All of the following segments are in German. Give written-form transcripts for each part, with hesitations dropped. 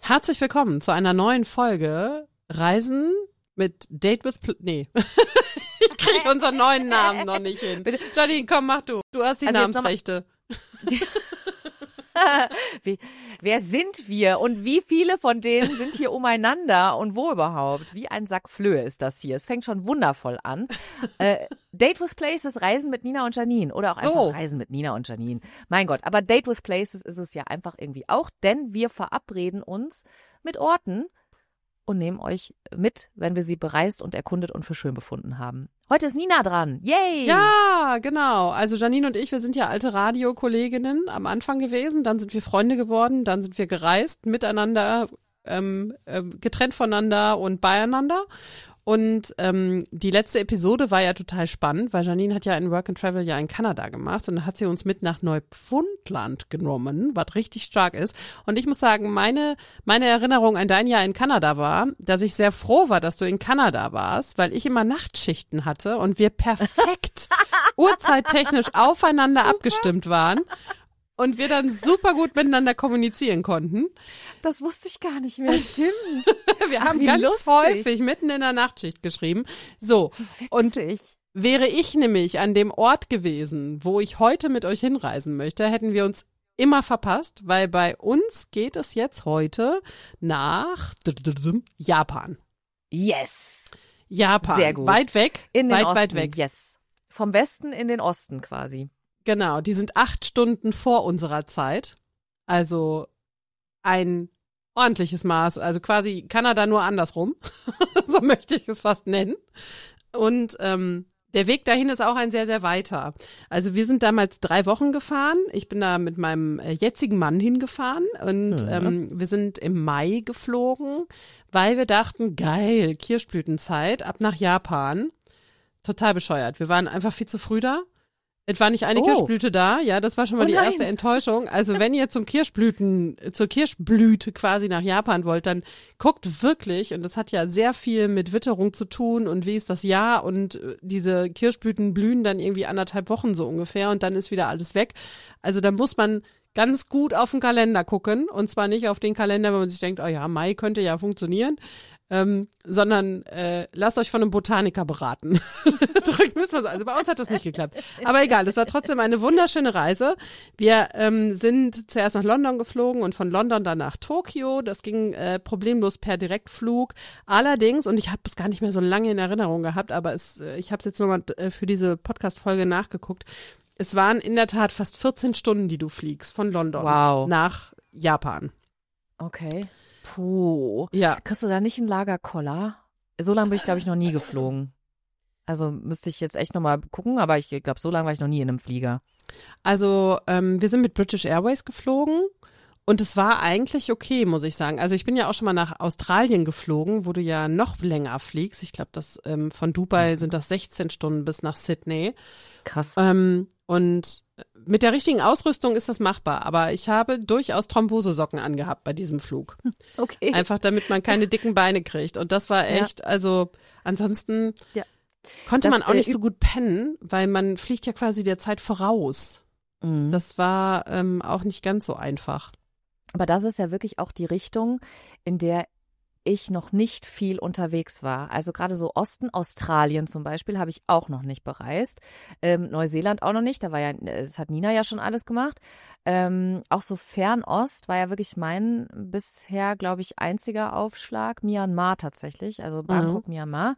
Herzlich willkommen zu einer neuen Folge Reisen mit Date with Nee. Ich kriege unseren neuen Namen noch nicht hin. Janine, komm, mach du. Du hast die Namensrechte. Wer sind wir und wie viele von denen sind hier umeinander und wo überhaupt? Wie ein Sack Flöhe ist das hier. Es fängt schon wundervoll an. Date with Places, Reisen mit Nina und Janine oder auch einfach Reisen mit Nina und Janine. Mein Gott, aber Date with Places ist es ja einfach irgendwie auch, denn wir verabreden uns mit Orten und nehmen euch mit, wenn wir sie bereist und erkundet und für schön befunden haben. Heute ist Nina dran. Yay! Ja, genau. Also Janine und ich, wir sind ja alte Radiokolleginnen am Anfang gewesen, dann sind wir Freunde geworden, dann sind wir gereist, miteinander, getrennt voneinander und beieinander. Und die letzte Episode war ja total spannend, weil Janine hat ja ein Work and Travel ja in Kanada gemacht und dann hat sie uns mit nach Neufundland genommen, was richtig stark ist. Und ich muss sagen, meine Erinnerung an dein Jahr in Kanada war, dass ich sehr froh war, dass du in Kanada warst, weil ich immer Nachtschichten hatte und wir perfekt uhrzeittechnisch aufeinander abgestimmt waren. Und wir dann super gut miteinander kommunizieren konnten. Das wusste ich gar nicht mehr, stimmt. Wir haben ganz häufig mitten in der Nachtschicht geschrieben. So, und wäre ich nämlich an dem Ort gewesen, wo ich heute mit euch hinreisen möchte, hätten wir uns immer verpasst, weil bei uns geht es jetzt heute nach Japan. Yes. Japan. Sehr gut. Weit weg. In den Osten. Weit weg. Yes. Vom Westen in den Osten quasi. Genau, die sind 8 Stunden vor unserer Zeit. Also ein ordentliches Maß. Also quasi Kanada nur andersrum. So möchte ich es fast nennen. Und der Weg dahin ist auch ein sehr, sehr weiter. Also wir sind damals 3 Wochen gefahren. Ich bin da mit meinem jetzigen Mann hingefahren. Und wir sind im Mai geflogen, weil wir dachten, geil, Kirschblütenzeit, ab nach Japan. Total bescheuert. Wir waren einfach viel zu früh da. Es war nicht eine Kirschblüte da, ja, das war schon mal die erste Enttäuschung. Also wenn ihr zur Kirschblüte quasi nach Japan wollt, dann guckt wirklich, und das hat ja sehr viel mit Witterung zu tun und wie ist das Jahr und diese Kirschblüten blühen dann irgendwie 1,5 Wochen so ungefähr und dann ist wieder alles weg. Also da muss man ganz gut auf den Kalender gucken und zwar nicht auf den Kalender, wenn man sich denkt, oh ja, Mai könnte ja funktionieren. Sondern lasst euch von einem Botaniker beraten. Drücken wir es mal so. Also bei uns hat das nicht geklappt. Aber egal, es war trotzdem eine wunderschöne Reise. Wir sind zuerst nach London geflogen und von London dann nach Tokio. Das ging problemlos per Direktflug. Allerdings, und ich habe es gar nicht mehr so lange in Erinnerung gehabt, aber ich habe es jetzt nochmal für diese Podcast-Folge nachgeguckt. Es waren in der Tat fast 14 Stunden, die du fliegst von London nach Japan. Okay. Puh. Ja. Kriegst du da nicht einen Lagerkoller? So lange bin ich, glaube ich, noch nie geflogen. Also müsste ich jetzt echt nochmal gucken, aber ich glaube, so lange war ich noch nie in einem Flieger. Also wir sind mit British Airways geflogen und es war eigentlich okay, muss ich sagen. Also ich bin ja auch schon mal nach Australien geflogen, wo du ja noch länger fliegst. Ich glaube, von Dubai sind das 16 Stunden bis nach Sydney. Krass. Und mit der richtigen Ausrüstung ist das machbar, aber ich habe durchaus Thrombosesocken angehabt bei diesem Flug. Okay. Einfach damit man keine dicken Beine kriegt. Und das war echt, also ansonsten konnte man auch nicht so gut pennen, weil man fliegt ja quasi der Zeit voraus. Mhm. Das war auch nicht ganz so einfach. Aber das ist ja wirklich auch die Richtung, in der ich noch nicht viel unterwegs war. Also gerade so Osten, Australien zum Beispiel, habe ich auch noch nicht bereist. Neuseeland auch noch nicht, das hat Nina ja schon alles gemacht. Auch so Fernost war ja wirklich mein bisher, glaube ich, einziger Aufschlag. Myanmar tatsächlich, also Bangkok, Myanmar.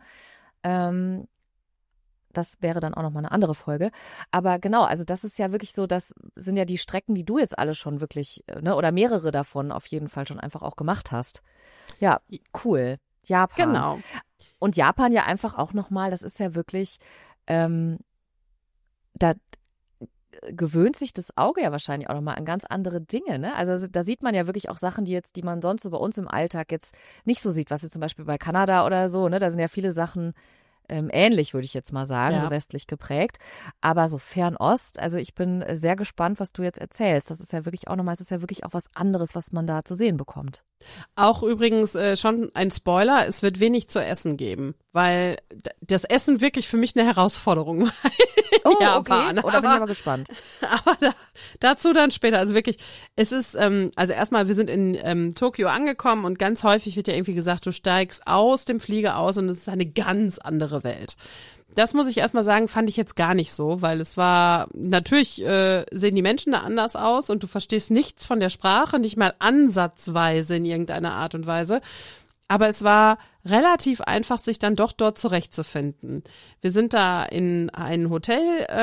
Das wäre dann auch nochmal eine andere Folge. Aber genau, also das ist ja wirklich so, das sind ja die Strecken, die du jetzt alle schon wirklich, oder mehrere davon auf jeden Fall schon einfach auch gemacht hast. Ja, cool. Japan. Genau. Und Japan ja einfach auch nochmal, das ist ja wirklich, da gewöhnt sich das Auge ja wahrscheinlich auch nochmal an ganz andere Dinge, ne? Also da sieht man ja wirklich auch Sachen, die man sonst so bei uns im Alltag jetzt nicht so sieht, was jetzt zum Beispiel bei Kanada oder so, ne? Da sind ja viele Sachen ähnlich, würde ich jetzt mal sagen, so westlich geprägt. Aber so Fernost, also ich bin sehr gespannt, was du jetzt erzählst. Das ist ja wirklich auch nochmal, es ist ja wirklich auch was anderes, was man da zu sehen bekommt. Auch übrigens schon ein Spoiler, es wird wenig zu essen geben, weil das Essen wirklich für mich eine Herausforderung war. Japan. Okay. Oder bin ich aber gespannt. Aber dazu dann später. Also wirklich, es ist, also erstmal, wir sind in Tokio angekommen und ganz häufig wird ja irgendwie gesagt, du steigst aus dem Flieger aus und es ist eine ganz andere Welt. Das muss ich erstmal sagen, fand ich jetzt gar nicht so, weil es war, natürlich sehen die Menschen da anders aus und du verstehst nichts von der Sprache, nicht mal ansatzweise in irgendeiner Art und Weise. Aber es war relativ einfach, sich dann doch dort zurechtzufinden. Wir sind da in ein Hotel,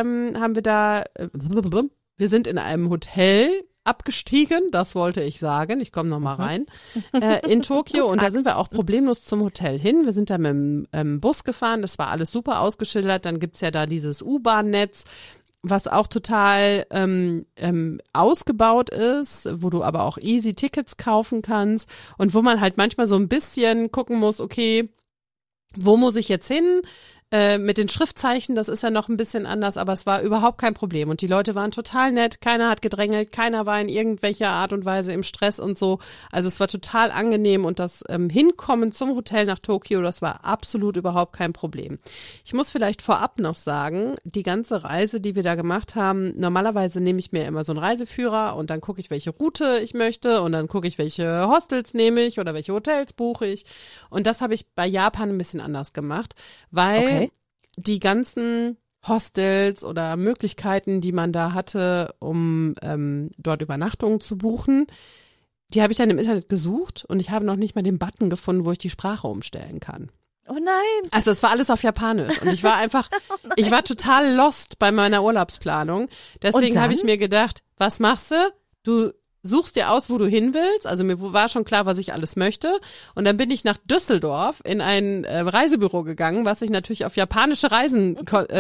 wir sind in einem Hotel abgestiegen, das wollte ich sagen, ich komme nochmal rein, in Tokio und da sind wir auch problemlos zum Hotel hin. Wir sind da mit dem Bus gefahren, das war alles super ausgeschildert, dann gibt's ja da dieses U-Bahn-Netz, was auch total ausgebaut ist, wo du aber auch easy Tickets kaufen kannst und wo man halt manchmal so ein bisschen gucken muss, okay, wo muss ich jetzt hin? Mit den Schriftzeichen, das ist ja noch ein bisschen anders, aber es war überhaupt kein Problem. Und die Leute waren total nett, keiner hat gedrängelt, keiner war in irgendwelcher Art und Weise im Stress und so. Also es war total angenehm und das Hinkommen zum Hotel nach Tokio, das war absolut überhaupt kein Problem. Ich muss vielleicht vorab noch sagen, die ganze Reise, die wir da gemacht haben, normalerweise nehme ich mir immer so einen Reiseführer und dann gucke ich, welche Route ich möchte und dann gucke ich, welche Hostels nehme ich oder welche Hotels buche ich. Und das habe ich bei Japan ein bisschen anders gemacht, weil die ganzen Hostels oder Möglichkeiten, die man da hatte, um dort Übernachtungen zu buchen, die habe ich dann im Internet gesucht und ich habe noch nicht mal den Button gefunden, wo ich die Sprache umstellen kann. Oh nein. Also es war alles auf Japanisch und ich war einfach, ich war total lost bei meiner Urlaubsplanung. Deswegen habe ich mir gedacht, was machst du? Du suchst dir aus, wo du hin willst. Also mir war schon klar, was ich alles möchte. Und dann bin ich nach Düsseldorf in ein Reisebüro gegangen, was sich natürlich auf japanische Reisen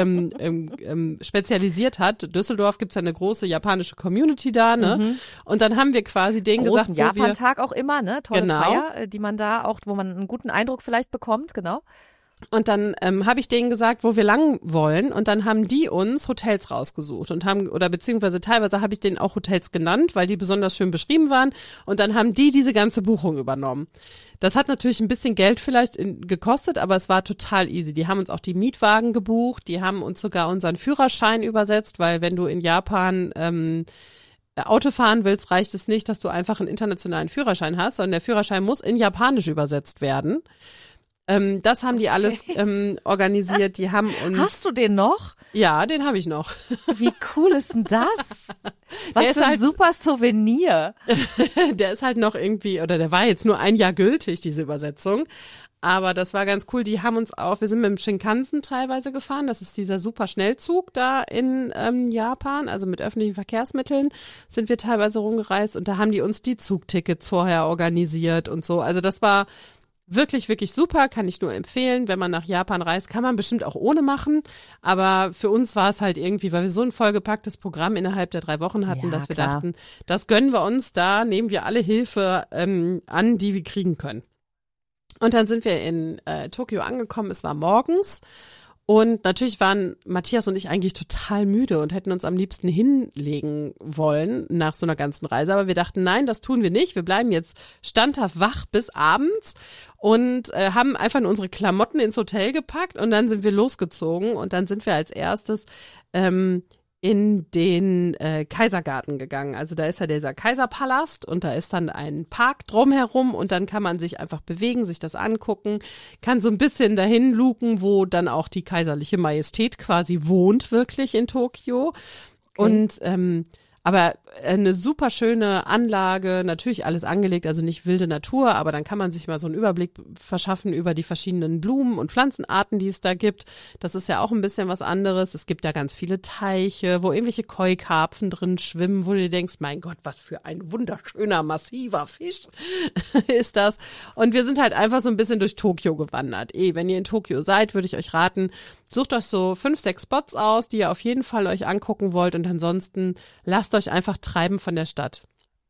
spezialisiert hat. Düsseldorf gibt's ja eine große japanische Community da, ne? Mhm. Und dann haben wir quasi denen gesagt, großen Japan-Tag auch immer, ne? Tolle Feier, die man da auch, wo man einen guten Eindruck vielleicht bekommt, genau. Und dann habe ich denen gesagt, wo wir lang wollen und dann haben die uns Hotels rausgesucht und haben, oder beziehungsweise teilweise habe ich denen auch Hotels genannt, weil die besonders schön beschrieben waren und dann haben die diese ganze Buchung übernommen. Das hat natürlich ein bisschen Geld vielleicht gekostet, aber es war total easy. Die haben uns auch die Mietwagen gebucht, die haben uns sogar unseren Führerschein übersetzt, weil wenn du in Japan Auto fahren willst, reicht es nicht, dass du einfach einen internationalen Führerschein hast, sondern der Führerschein muss in Japanisch übersetzt werden. Das haben die alles organisiert. Die haben uns. Hast du den noch? Ja, den habe ich noch. Wie cool ist denn das? Was für ein super Souvenir. Der ist halt noch irgendwie, oder der war jetzt nur ein Jahr gültig, diese Übersetzung. Aber das war ganz cool. Die haben uns auch, wir sind mit dem Shinkansen teilweise gefahren. Das ist dieser super Schnellzug da in Japan. Also mit öffentlichen Verkehrsmitteln sind wir teilweise rumgereist. Und da haben die uns die Zugtickets vorher organisiert und so. Also das war wirklich, wirklich super, kann ich nur empfehlen. Wenn man nach Japan reist, kann man bestimmt auch ohne machen. Aber für uns war es halt irgendwie, weil wir so ein vollgepacktes Programm innerhalb der 3 Wochen hatten, dass wir dachten, das gönnen wir uns, da nehmen wir alle Hilfe an, die wir kriegen können. Und dann sind wir in Tokio angekommen, es war morgens. Und natürlich waren Matthias und ich eigentlich total müde und hätten uns am liebsten hinlegen wollen nach so einer ganzen Reise. Aber wir dachten, nein, das tun wir nicht. Wir bleiben jetzt standhaft wach bis abends und haben einfach nur unsere Klamotten ins Hotel gepackt und dann sind wir losgezogen. Und dann sind wir als erstes in den Kaisergarten gegangen. Also da ist ja dieser Kaiserpalast und da ist dann ein Park drumherum und dann kann man sich einfach bewegen, sich das angucken, kann so ein bisschen dahin luken, wo dann auch die kaiserliche Majestät quasi wohnt, wirklich in Tokio. Okay. Und aber eine super schöne Anlage, natürlich alles angelegt, also nicht wilde Natur, aber dann kann man sich mal so einen Überblick verschaffen über die verschiedenen Blumen- und Pflanzenarten, die es da gibt. Das ist ja auch ein bisschen was anderes. Es gibt da ganz viele Teiche, wo irgendwelche Koi-Karpfen drin schwimmen, wo du dir denkst, mein Gott, was für ein wunderschöner, massiver Fisch ist das. Und wir sind halt einfach so ein bisschen durch Tokio gewandert. Wenn ihr in Tokio seid, würde ich euch raten, sucht euch so 5, 6 Spots aus, die ihr auf jeden Fall euch angucken wollt und ansonsten lasst euch einfach treiben von der Stadt.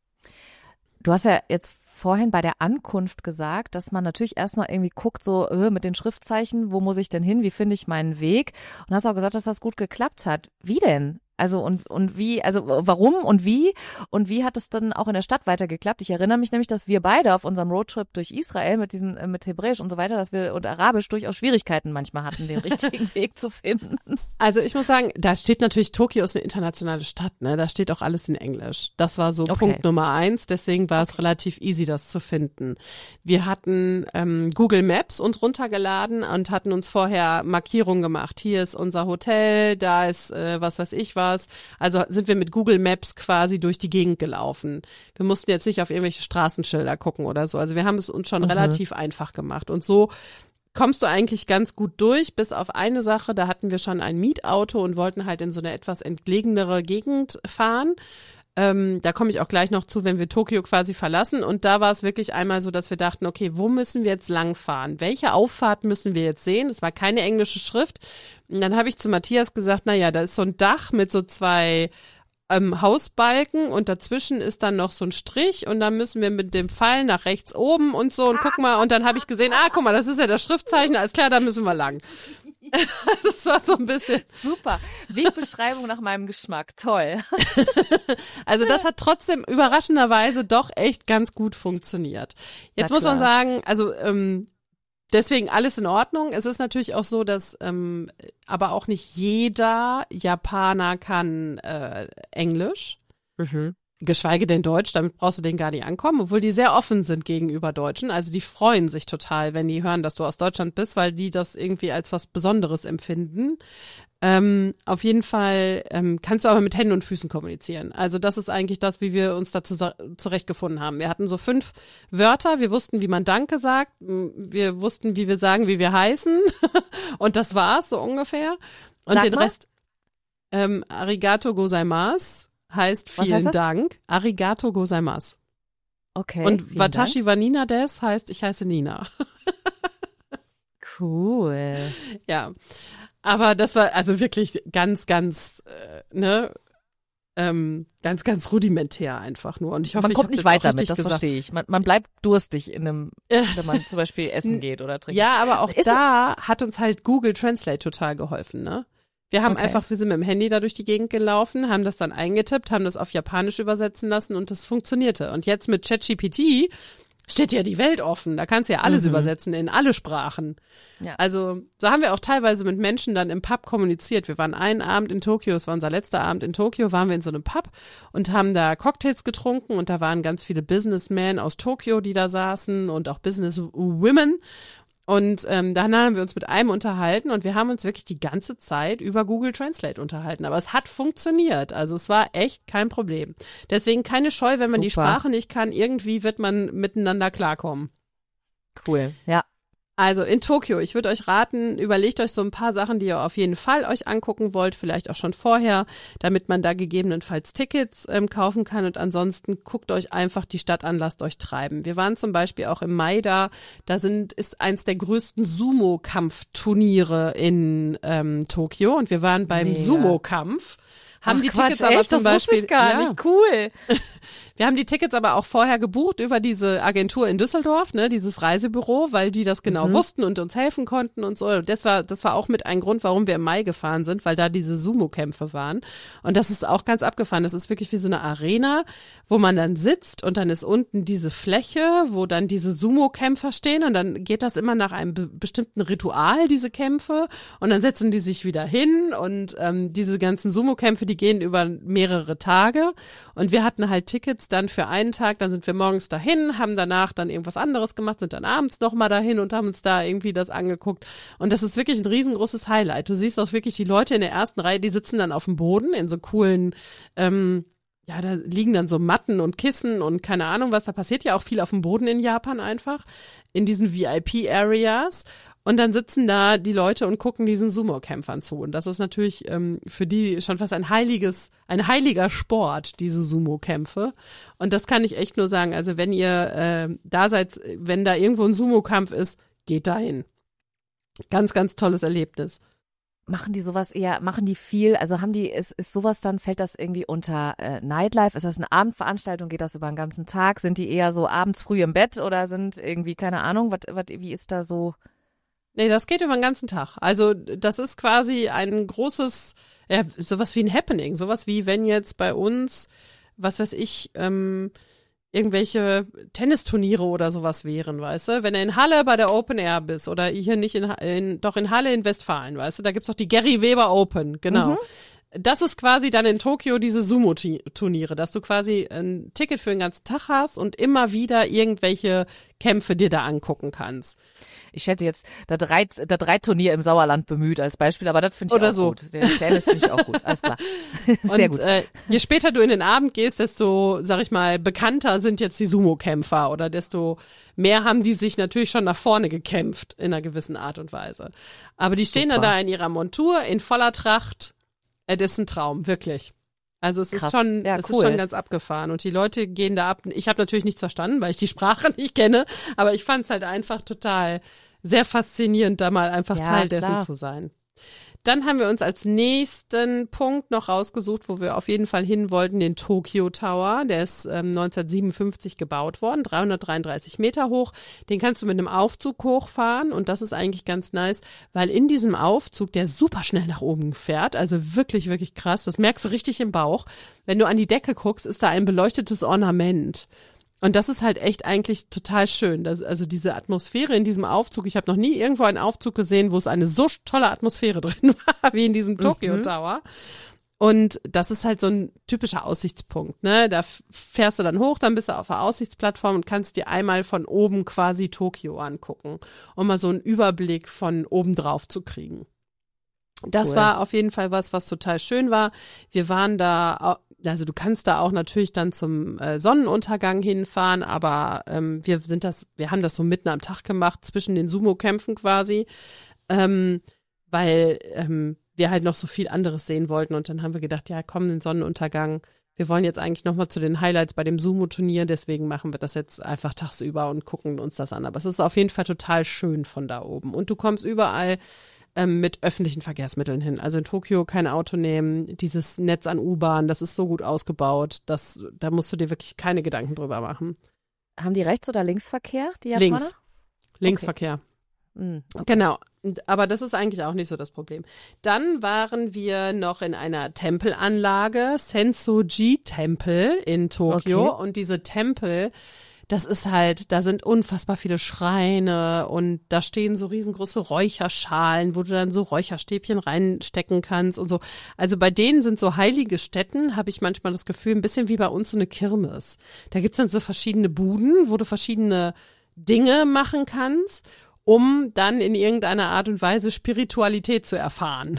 Du hast ja jetzt vorhin bei der Ankunft gesagt, dass man natürlich erstmal irgendwie guckt, so mit den Schriftzeichen, wo muss ich denn hin, wie finde ich meinen Weg? Und hast auch gesagt, dass das gut geklappt hat. Wie denn? Also und wie, also warum und wie hat es dann auch in der Stadt weiter geklappt? Ich erinnere mich nämlich, dass wir beide auf unserem Roadtrip durch Israel mit Hebräisch und so weiter, dass wir und Arabisch durchaus Schwierigkeiten manchmal hatten, den richtigen Weg zu finden. Also ich muss sagen, da steht natürlich, Tokio ist eine internationale Stadt, ne? Da steht auch alles in Englisch. Das war so Punkt Nummer 1, deswegen war es relativ easy, das zu finden. Wir hatten Google Maps uns runtergeladen und hatten uns vorher Markierungen gemacht. Hier ist unser Hotel, da ist was weiß ich was. Also sind wir mit Google Maps quasi durch die Gegend gelaufen. Wir mussten jetzt nicht auf irgendwelche Straßenschilder gucken oder so. Also wir haben es uns schon relativ einfach gemacht. Und so kommst du eigentlich ganz gut durch, bis auf eine Sache, da hatten wir schon ein Mietauto und wollten halt in so eine etwas entlegenere Gegend fahren. Da komme ich auch gleich noch zu, wenn wir Tokio quasi verlassen. Und da war es wirklich einmal so, dass wir dachten, okay, wo müssen wir jetzt lang fahren? Welche Auffahrt müssen wir jetzt sehen? Das war keine englische Schrift. Und dann habe ich zu Matthias gesagt, naja, da ist so ein Dach mit so 2 Hausbalken und dazwischen ist dann noch so ein Strich und dann müssen wir mit dem Pfeil nach rechts oben und so und guck mal. Und dann habe ich gesehen, guck mal, das ist ja das Schriftzeichen, alles klar, da müssen wir lang. Das war so ein bisschen super. Wegbeschreibung nach meinem Geschmack. Toll. Also das hat trotzdem überraschenderweise doch echt ganz gut funktioniert. Jetzt muss man sagen, also deswegen alles in Ordnung. Es ist natürlich auch so, dass aber auch nicht jeder Japaner kann Englisch. Geschweige denn Deutsch, damit brauchst du denen gar nicht ankommen, obwohl die sehr offen sind gegenüber Deutschen. Also die freuen sich total, wenn die hören, dass du aus Deutschland bist, weil die das irgendwie als was Besonderes empfinden. Auf jeden Fall kannst du aber mit Händen und Füßen kommunizieren. Also das ist eigentlich das, wie wir uns dazu zurechtgefunden haben. Wir hatten so 5 Wörter, wir wussten, wie man Danke sagt, wir wussten, wie wir sagen, wie wir heißen und das war's so ungefähr. Und den Rest, Arigato gozaimasu heißt vielen Dank. Arigato gozaimasu. Okay. Und Watashi wa Nina des heißt, ich heiße Nina. Cool. Ja. Aber das war also wirklich ganz, ganz, ganz, ganz rudimentär einfach nur. Und ich hoffe, man kommt nicht weiter mit, das gesagt. verstehe ich. Man bleibt durstig wenn man zum Beispiel essen geht oder trinkt. Ja, aber auch da hat uns halt Google Translate total geholfen, ne? Wir sind mit dem Handy da durch die Gegend gelaufen, haben das dann eingetippt, haben das auf Japanisch übersetzen lassen und das funktionierte. Und jetzt mit ChatGPT steht ja die Welt offen. Da kannst du ja alles übersetzen in alle Sprachen. Ja. Also so haben wir auch teilweise mit Menschen dann im Pub kommuniziert. Wir waren einen Abend in Tokio, es war unser letzter Abend in Tokio, waren wir in so einem Pub und haben da Cocktails getrunken und da waren ganz viele Businessmen aus Tokio, die da saßen und auch Businesswomen. Und dann haben wir uns mit einem unterhalten und wir haben uns wirklich die ganze Zeit über Google Translate unterhalten. Aber es hat funktioniert. Also es war echt kein Problem. Deswegen keine Scheu, wenn man die Sprache nicht kann. Irgendwie wird man miteinander klarkommen. Cool, ja. Also in Tokio, ich würde euch raten, überlegt euch so ein paar Sachen, die ihr auf jeden Fall euch angucken wollt, vielleicht auch schon vorher, damit man da gegebenenfalls Tickets kaufen kann und ansonsten guckt euch einfach die Stadt an, lasst euch treiben. Wir waren zum Beispiel auch im Mai da ist eins der größten Sumo-Kampfturniere in Tokio und wir waren beim Sumo-Kampf. Haben die Tickets aber echt? zum Beispiel, das wusste ich gar nicht, cool. Wir haben die Tickets aber auch vorher gebucht über diese Agentur in Düsseldorf, ne, dieses Reisebüro, weil die das genau wussten und uns helfen konnten und so. Das war auch mit ein Grund, warum wir im Mai gefahren sind, weil da diese Sumo-Kämpfe waren. Und das ist auch ganz abgefahren. Das ist wirklich wie so eine Arena, wo man dann sitzt und dann ist unten diese Fläche, wo dann diese Sumo-Kämpfer stehen und dann geht das immer nach einem bestimmten Ritual, diese Kämpfe. Und dann setzen die sich wieder hin und diese ganzen Sumo-Kämpfe, die gehen über mehrere Tage und wir hatten halt Tickets dann für einen Tag, dann sind wir morgens dahin, haben danach dann irgendwas anderes gemacht, sind dann abends nochmal dahin und haben uns da irgendwie das angeguckt und das ist wirklich ein riesengroßes Highlight. Du siehst auch wirklich die Leute in der ersten Reihe, die sitzen dann auf dem Boden in so coolen, da liegen dann so Matten und Kissen und keine Ahnung was, da passiert ja auch viel auf dem Boden in Japan einfach, in diesen VIP-Areas. Und dann sitzen da die Leute und gucken diesen Sumo-Kämpfern zu. Und das ist natürlich für die schon fast ein heiliger Sport, diese Sumo-Kämpfe. Und das kann ich echt nur sagen. Also wenn ihr da seid, wenn da irgendwo ein Sumo-Kampf ist, geht dahin. Ganz, ganz tolles Erlebnis. Machen die viel, also ist sowas dann, fällt das irgendwie unter Nightlife? Ist das eine Abendveranstaltung? Geht das über den ganzen Tag? Sind die eher so abends früh im Bett oder sind irgendwie, keine Ahnung, wie ist da so? Nee, das geht über den ganzen Tag. Also das ist quasi ein großes Ja, sowas wie ein Happening, sowas wie wenn jetzt bei uns, was weiß ich, irgendwelche Tennisturniere oder sowas wären, weißt du? Wenn du in Halle bei der Open Air bist oder hier nicht doch in Halle in Westfalen, weißt du? Da gibt's doch die Gary Weber Open, genau. Das ist quasi dann in Tokio diese Sumo-Turniere, dass du quasi ein Ticket für den ganzen Tag hast und immer wieder irgendwelche Kämpfe dir da angucken kannst. Ich hätte jetzt das Reitturnier im Sauerland bemüht als Beispiel, aber das finde ich Oder auch so. gut. Den Tennis finde ich auch gut, alles klar. Sehr Und gut. Je später du in den Abend gehst, desto, sag ich mal, bekannter sind jetzt die Sumo-Kämpfer oder desto mehr haben die sich natürlich schon nach vorne gekämpft in einer gewissen Art und Weise. Aber die stehen dann Super. da in ihrer Montur, in voller Tracht. Das ist ein Traum, wirklich. Also es Krass. ist schon, Ja, es cool. ist schon ganz abgefahren und die Leute gehen da ab. Ich habe natürlich nichts verstanden, weil ich die Sprache nicht kenne, aber ich fand es halt einfach total sehr faszinierend, da mal einfach Ja, Teil dessen klar. zu sein. Dann haben wir uns als nächsten Punkt noch rausgesucht, wo wir auf jeden Fall hin wollten, den Tokyo Tower. Der ist 1957 gebaut worden, 333 Meter hoch. Den kannst du mit einem Aufzug hochfahren und das ist eigentlich ganz nice, weil in diesem Aufzug, der super schnell nach oben fährt, also wirklich, wirklich krass, das merkst du richtig im Bauch. Wenn du an die Decke guckst, ist da ein beleuchtetes Ornament. Und das ist halt echt eigentlich total schön. Also diese Atmosphäre in diesem Aufzug. Ich habe noch nie irgendwo einen Aufzug gesehen, wo es eine so tolle Atmosphäre drin war, wie in diesem Tokyo Tower. Und das ist halt so ein typischer Aussichtspunkt, ne? Da fährst du dann hoch, dann bist du auf der Aussichtsplattform und kannst dir einmal von oben quasi Tokio angucken, um mal so einen Überblick von oben drauf zu kriegen. Das Cool. war auf jeden Fall was total schön war. Wir waren da, also du kannst da auch natürlich dann zum Sonnenuntergang hinfahren, aber wir haben das so mitten am Tag gemacht, zwischen den Sumo-Kämpfen quasi, weil wir halt noch so viel anderes sehen wollten und dann haben wir gedacht, ja komm, den Sonnenuntergang, wir wollen jetzt eigentlich nochmal zu den Highlights bei dem Sumo-Turnier, deswegen machen wir das jetzt einfach tagsüber und gucken uns das an. Aber es ist auf jeden Fall total schön von da oben und du kommst überall mit öffentlichen Verkehrsmitteln hin. Also in Tokio kein Auto nehmen, dieses Netz an U-Bahn, das ist so gut ausgebaut, da musst du dir wirklich keine Gedanken drüber machen. Haben die Rechts- oder Linksverkehr, die Japaner? Linksverkehr. Okay. Genau, aber das ist eigentlich auch nicht so das Problem. Dann waren wir noch in einer Tempelanlage, Sensoji-Tempel in Tokio Okay. und diese Tempel, das ist halt, da sind unfassbar viele Schreine und da stehen so riesengroße Räucherschalen, wo du dann so Räucherstäbchen reinstecken kannst und so. Also bei denen sind so heilige Stätten, habe ich manchmal das Gefühl, ein bisschen wie bei uns so eine Kirmes. Da gibt's dann so verschiedene Buden, wo du verschiedene Dinge machen kannst, um dann in irgendeiner Art und Weise Spiritualität zu erfahren.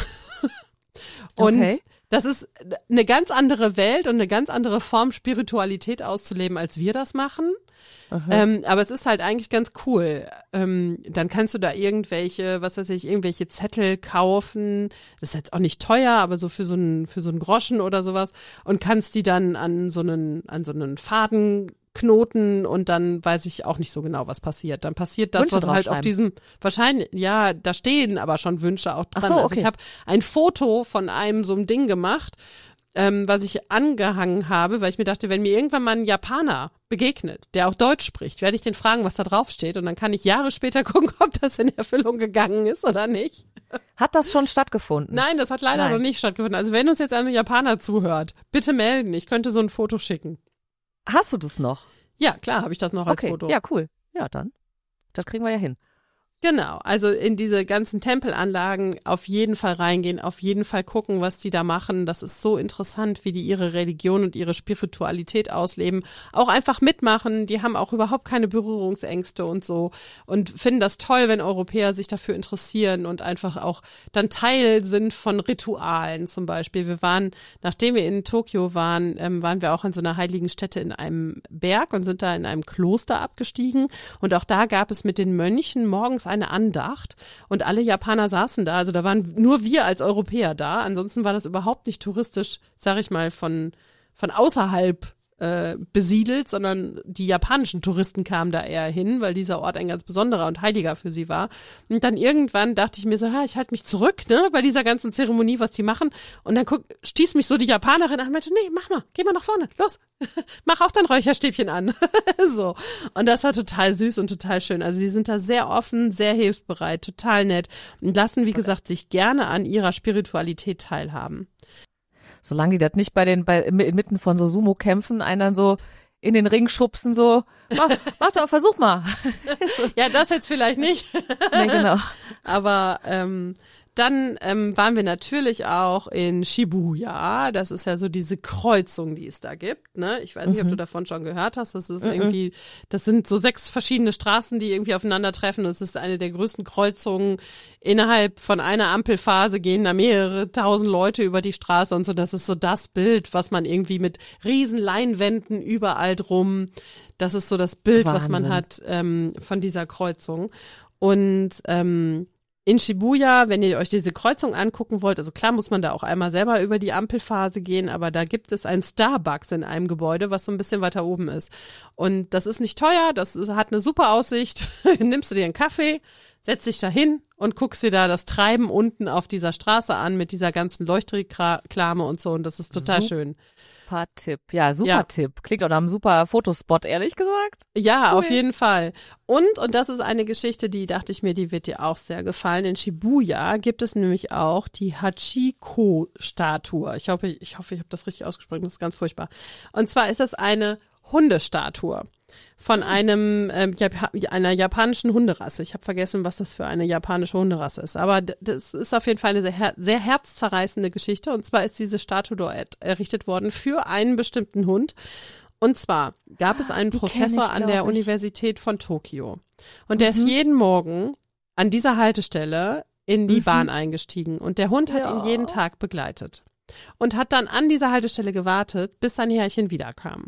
Und Okay. das ist eine ganz andere Welt und eine ganz andere Form, Spiritualität auszuleben, als wir das machen. Aber es ist halt eigentlich ganz cool. Dann kannst du da irgendwelche Zettel kaufen. Das ist jetzt auch nicht teuer, aber so für so einen Groschen oder sowas. Und kannst die dann an so einen Faden knoten und dann weiß ich auch nicht so genau, was passiert. Dann passiert das, Wünsche was halt auf draufschreiben. diesem, wahrscheinlich, ja, da stehen aber schon Wünsche auch dran. Ach so, Also okay. ich habe ein Foto von einem so einem Ding gemacht, was ich angehangen habe, weil ich mir dachte, wenn mir irgendwann mal ein Japaner begegnet, der auch Deutsch spricht, werde ich den fragen, was da drauf steht und dann kann ich Jahre später gucken, ob das in Erfüllung gegangen ist oder nicht. Hat das schon stattgefunden? Nein, das hat leider Nein. noch nicht stattgefunden. Also wenn uns jetzt ein Japaner zuhört, bitte melden. Ich könnte so ein Foto schicken. Hast du das noch? Ja, klar, habe ich das noch als Okay, Foto. ja, cool. Ja, dann. Das kriegen wir ja hin. Genau, also in diese ganzen Tempelanlagen auf jeden Fall reingehen, auf jeden Fall gucken, was die da machen. Das ist so interessant, wie die ihre Religion und ihre Spiritualität ausleben. Auch einfach mitmachen, die haben auch überhaupt keine Berührungsängste und so und finden das toll, wenn Europäer sich dafür interessieren und einfach auch dann Teil sind von Ritualen zum Beispiel. Wir waren, nachdem wir in Tokio waren, waren wir auch an so einer heiligen Stätte in einem Berg und sind da in einem Kloster abgestiegen und auch da gab es mit den Mönchen morgens eine Andacht und alle Japaner saßen da, also da waren nur wir als Europäer da, ansonsten war das überhaupt nicht touristisch, sag ich mal, von außerhalb besiedelt, sondern die japanischen Touristen kamen da eher hin, weil dieser Ort ein ganz besonderer und heiliger für sie war. Und dann irgendwann dachte ich mir so, ich halte mich zurück, ne, bei dieser ganzen Zeremonie, was die machen. Und dann stieß mich so die Japanerin an und meinte, nee, mach mal, geh mal nach vorne, los, mach auch dein Räucherstäbchen an. So. Und das war total süß und total schön. Also die sind da sehr offen, sehr hilfsbereit, total nett und lassen, wie gesagt, sich gerne an ihrer Spiritualität teilhaben. Solange die das nicht inmitten von so Sumo-Kämpfen einen dann so in den Ring schubsen, so, mach doch, versuch mal. Ja, das jetzt vielleicht nicht. Nee, genau. Aber dann waren wir natürlich auch in Shibuya. Das ist ja so diese Kreuzung, die es da gibt. Ne? Ich weiß nicht, ob du davon schon gehört hast. Das ist irgendwie, das sind so 6 verschiedene Straßen, die irgendwie aufeinandertreffen. Das ist eine der größten Kreuzungen. Innerhalb von einer Ampelphase gehen da mehrere tausend Leute über die Straße und so. Das ist so das Bild, was man irgendwie mit riesen Leinwänden überall drum. Das ist so das Bild, was man hat von dieser Kreuzung. Und in Shibuya, wenn ihr euch diese Kreuzung angucken wollt, also klar muss man da auch einmal selber über die Ampelphase gehen, aber da gibt es ein Starbucks in einem Gebäude, was so ein bisschen weiter oben ist. Und das ist nicht teuer, hat eine super Aussicht. Nimmst du dir einen Kaffee, setzt dich da hin und guckst dir da das Treiben unten auf dieser Straße an mit dieser ganzen Leuchtreklame und so. Und das ist total schön. Super Tipp. Ja, super Tipp. Klingt auch nach einem super Fotospot, ehrlich gesagt. Ja, cool. Auf jeden Fall. Und das ist eine Geschichte, die dachte ich mir, die wird dir auch sehr gefallen. In Shibuya gibt es nämlich auch die Hachiko-Statue. Ich hoffe, ich habe das richtig ausgesprochen. Das ist ganz furchtbar. Und zwar ist es eine Hundestatue von einer japanischen Hunderasse. Ich habe vergessen, was das für eine japanische Hunderasse ist. Aber das ist auf jeden Fall eine sehr herzzerreißende Geschichte. Und zwar ist diese Statue dort errichtet worden für einen bestimmten Hund. Und zwar gab es einen Professor an der Universität von Tokio. Und der ist jeden Morgen an dieser Haltestelle in die Bahn eingestiegen. Und der Hund hat ihn jeden Tag begleitet. Und hat dann an dieser Haltestelle gewartet, bis sein Herrchen wiederkam.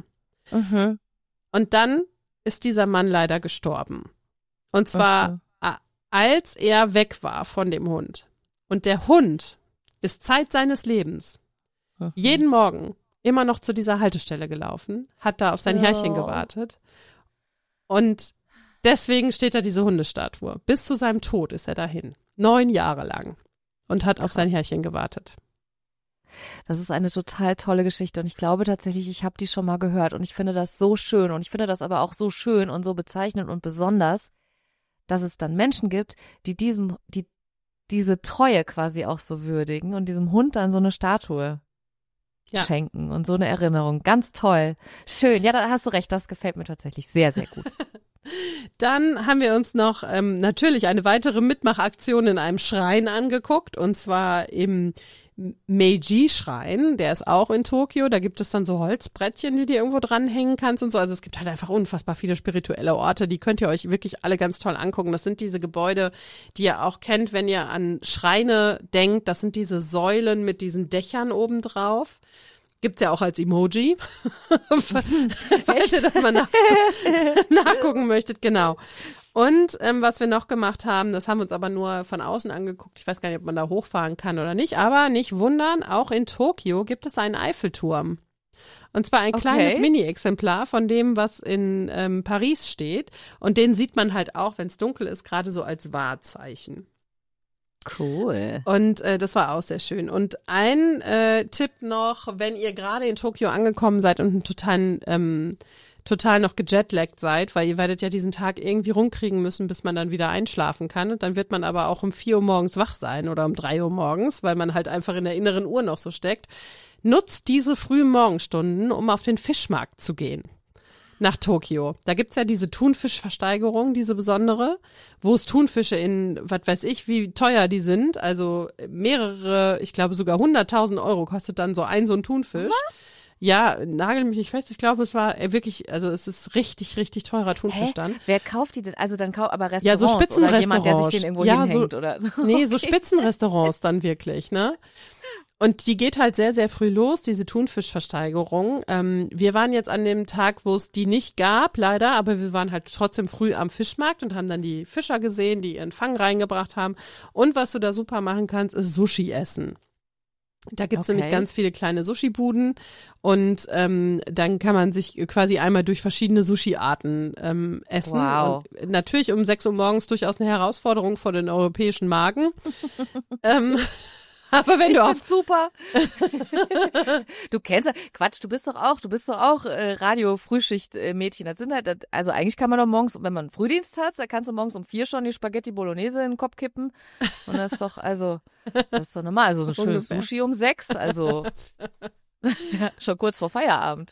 Und dann ist dieser Mann leider gestorben. Und zwar, als er weg war von dem Hund. Und der Hund ist Zeit seines Lebens jeden Morgen immer noch zu dieser Haltestelle gelaufen, hat da auf sein Herrchen gewartet. Und deswegen steht da diese Hundestatue. Bis zu seinem Tod ist er dahin. 9 Jahre lang. Und hat auf sein Herrchen gewartet. Das ist eine total tolle Geschichte und ich glaube tatsächlich, ich habe die schon mal gehört und ich finde das so schön und ich finde das aber auch so schön und so bezeichnend und besonders, dass es dann Menschen gibt, die diese Treue quasi auch so würdigen und diesem Hund dann so eine Statue schenken und so eine Erinnerung. Ganz toll. Schön. Ja, da hast du recht. Das gefällt mir tatsächlich sehr, sehr gut. Dann haben wir uns noch natürlich eine weitere Mitmachaktion in einem Schrein angeguckt und zwar im Meiji-Schrein, der ist auch in Tokio, da gibt es dann so Holzbrettchen, die du irgendwo dranhängen kannst und so, also es gibt halt einfach unfassbar viele spirituelle Orte, die könnt ihr euch wirklich alle ganz toll angucken. Das sind diese Gebäude, die ihr auch kennt, wenn ihr an Schreine denkt, das sind diese Säulen mit diesen Dächern obendrauf. Gibt's ja auch als Emoji, falls ihr das mal nachgucken möchtet, genau. Und was wir noch gemacht haben, das haben wir uns aber nur von außen angeguckt. Ich weiß gar nicht, ob man da hochfahren kann oder nicht. Aber nicht wundern, auch in Tokio gibt es einen Eiffelturm. Und zwar ein kleines Mini-Exemplar von dem, was in Paris steht. Und den sieht man halt auch, wenn es dunkel ist, gerade so als Wahrzeichen. Cool. Und das war auch sehr schön. Und ein Tipp noch, wenn ihr gerade in Tokio angekommen seid und total noch gejetlaggt seid, weil ihr werdet ja diesen Tag irgendwie rumkriegen müssen, bis man dann wieder einschlafen kann. Und dann wird man aber auch um 4 Uhr morgens wach sein oder um 3 Uhr morgens, weil man halt einfach in der inneren Uhr noch so steckt. Nutzt diese frühen Morgenstunden, um auf den Fischmarkt zu gehen. Nach Tokio. Da gibt's ja diese Thunfischversteigerung, diese besondere, wo es Thunfische in, was weiß ich, wie teuer die sind. Also mehrere, ich glaube sogar 100.000 Euro kostet dann so ein Thunfisch. Was? Ja, nagel mich nicht fest. Ich glaube, es war wirklich, also es ist richtig, richtig teurer Thunfisch dann. Wer kauft die denn? Also dann aber Restaurants ja, so Spitzenrestaurants. Oder jemand, der sich den irgendwo hinhängt oder so. Nee, so Spitzenrestaurants dann wirklich, ne? Und die geht halt sehr, sehr früh los, diese Thunfischversteigerung. Wir waren jetzt an dem Tag, wo es die nicht gab, leider, aber wir waren halt trotzdem früh am Fischmarkt und haben dann die Fischer gesehen, die ihren Fang reingebracht haben. Und was du da super machen kannst, ist Sushi essen. Da gibt's Okay. nämlich ganz viele kleine Sushi-Buden und dann kann man sich quasi einmal durch verschiedene Sushi-Arten essen. Wow. Und natürlich um 6 Uhr morgens durchaus eine Herausforderung vor den europäischen Magen. Aber wenn du auf Super. Du kennst Quatsch, du bist doch auch Radio-Frühschicht-Mädchen. Das sind halt, also eigentlich kann man doch morgens, wenn man einen Frühdienst hat, da kannst du morgens um 4 schon die Spaghetti Bolognese in den Kopf kippen. Und das ist doch, das ist doch normal. Also so ein schönes Ungefähr. Sushi um 6, also das ist ja schon kurz vor Feierabend.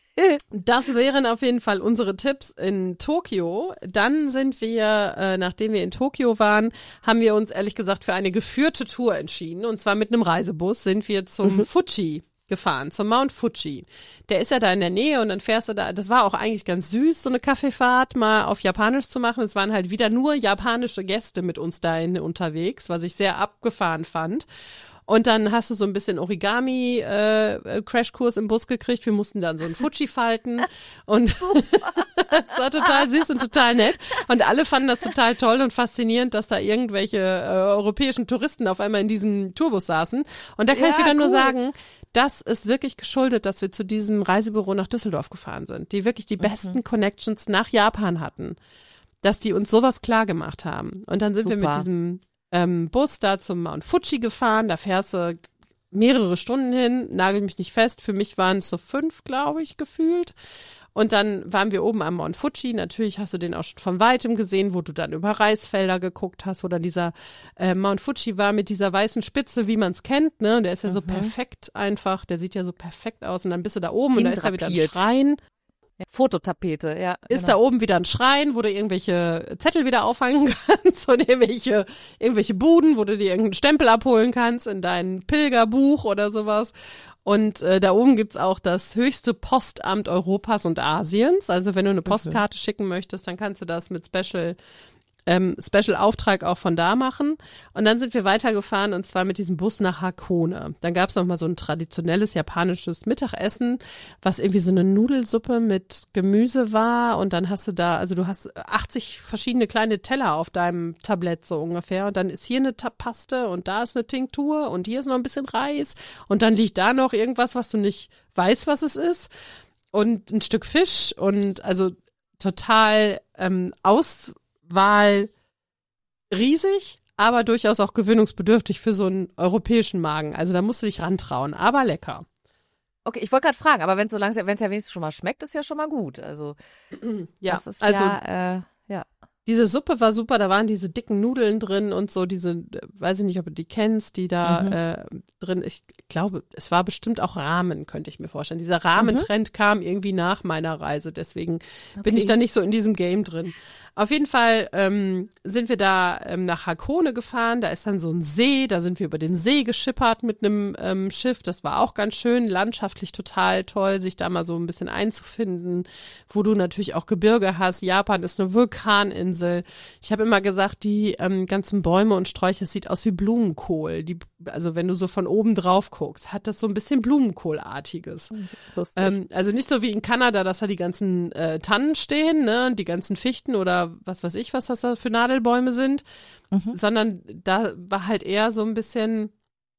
Das wären auf jeden Fall unsere Tipps in Tokio. Dann sind wir, nachdem wir in Tokio waren, haben wir uns ehrlich gesagt für eine geführte Tour entschieden. Und zwar mit einem Reisebus sind wir zum Fuji gefahren, zum Mount Fuji. Der ist ja da in der Nähe und dann fährst du da, das war auch eigentlich ganz süß, so eine Kaffeefahrt mal auf Japanisch zu machen. Es waren halt wieder nur japanische Gäste mit uns dahin unterwegs, was ich sehr abgefahren fand. Und dann hast du so ein bisschen Origami-Crashkurs im Bus gekriegt. Wir mussten dann so ein Fuji falten. Und das war total süß und total nett. Und alle fanden das total toll und faszinierend, dass da irgendwelche europäischen Touristen auf einmal in diesem Tourbus saßen. Und da kann ich wieder nur sagen, das ist wirklich geschuldet, dass wir zu diesem Reisebüro nach Düsseldorf gefahren sind, die wirklich die besten Connections nach Japan hatten, dass die uns sowas klar gemacht haben. Und dann sind wir mit diesem Bus da zum Mount Fuji gefahren, da fährst du mehrere Stunden hin, nagel mich nicht fest, für mich waren es so 5, glaube ich, gefühlt. Und dann waren wir oben am Mount Fuji, natürlich hast du den auch schon von Weitem gesehen, wo du dann über Reisfelder geguckt hast, wo dann dieser Mount Fuji war mit dieser weißen Spitze, wie man es kennt, ne, und der ist ja so perfekt einfach, der sieht ja so perfekt aus und dann bist du da oben und da ist da wieder ein Schrein. Ja, Fototapete, ja. Ist da oben wieder ein Schrein, wo du irgendwelche Zettel wieder auffangen kannst und irgendwelche Buden, wo du dir irgendeinen Stempel abholen kannst in dein Pilgerbuch oder sowas. Und da oben gibt's auch das höchste Postamt Europas und Asiens. Also wenn du eine Postkarte schicken möchtest, dann kannst du das mit Special-Auftrag auch von da machen. Und dann sind wir weitergefahren und zwar mit diesem Bus nach Hakone. Dann gab's noch mal so ein traditionelles japanisches Mittagessen, was irgendwie so eine Nudelsuppe mit Gemüse war. Und dann hast du da, also du hast 80 verschiedene kleine Teller auf deinem Tablett so ungefähr. Und dann ist hier eine Paste und da ist eine Tinktur und hier ist noch ein bisschen Reis. Und dann liegt da noch irgendwas, was du nicht weißt, was es ist. Und ein Stück Fisch und also total Auswahl riesig, aber durchaus auch gewöhnungsbedürftig für so einen europäischen Magen. Also da musst du dich rantrauen, aber lecker. Okay, ich wollte gerade fragen, aber wenn es ja wenigstens schon mal schmeckt, ist ja schon mal gut. Also Ja, das ist also ja. diese Suppe war super, da waren diese dicken Nudeln drin und so, diese, weiß ich nicht, ob du die kennst, die da drin, ich glaube, es war bestimmt auch Ramen, könnte ich mir vorstellen. Dieser Ramen-Trend kam irgendwie nach meiner Reise, deswegen bin ich da nicht so in diesem Game drin. Auf jeden Fall sind wir da nach Hakone gefahren, da ist dann so ein See, da sind wir über den See geschippert mit einem Schiff, das war auch ganz schön, landschaftlich total toll, sich da mal so ein bisschen einzufinden, wo du natürlich auch Gebirge hast. Japan ist eine Vulkaninsel. Ich habe immer gesagt, die ganzen Bäume und Sträucher, das sieht aus wie Blumenkohl. Also wenn du so von oben drauf guckst, hat das so ein bisschen Blumenkohlartiges. Also nicht so wie in Kanada, dass da die ganzen Tannen stehen, ne, die ganzen Fichten oder was weiß ich, was das da für Nadelbäume sind, sondern da war halt eher so ein bisschen,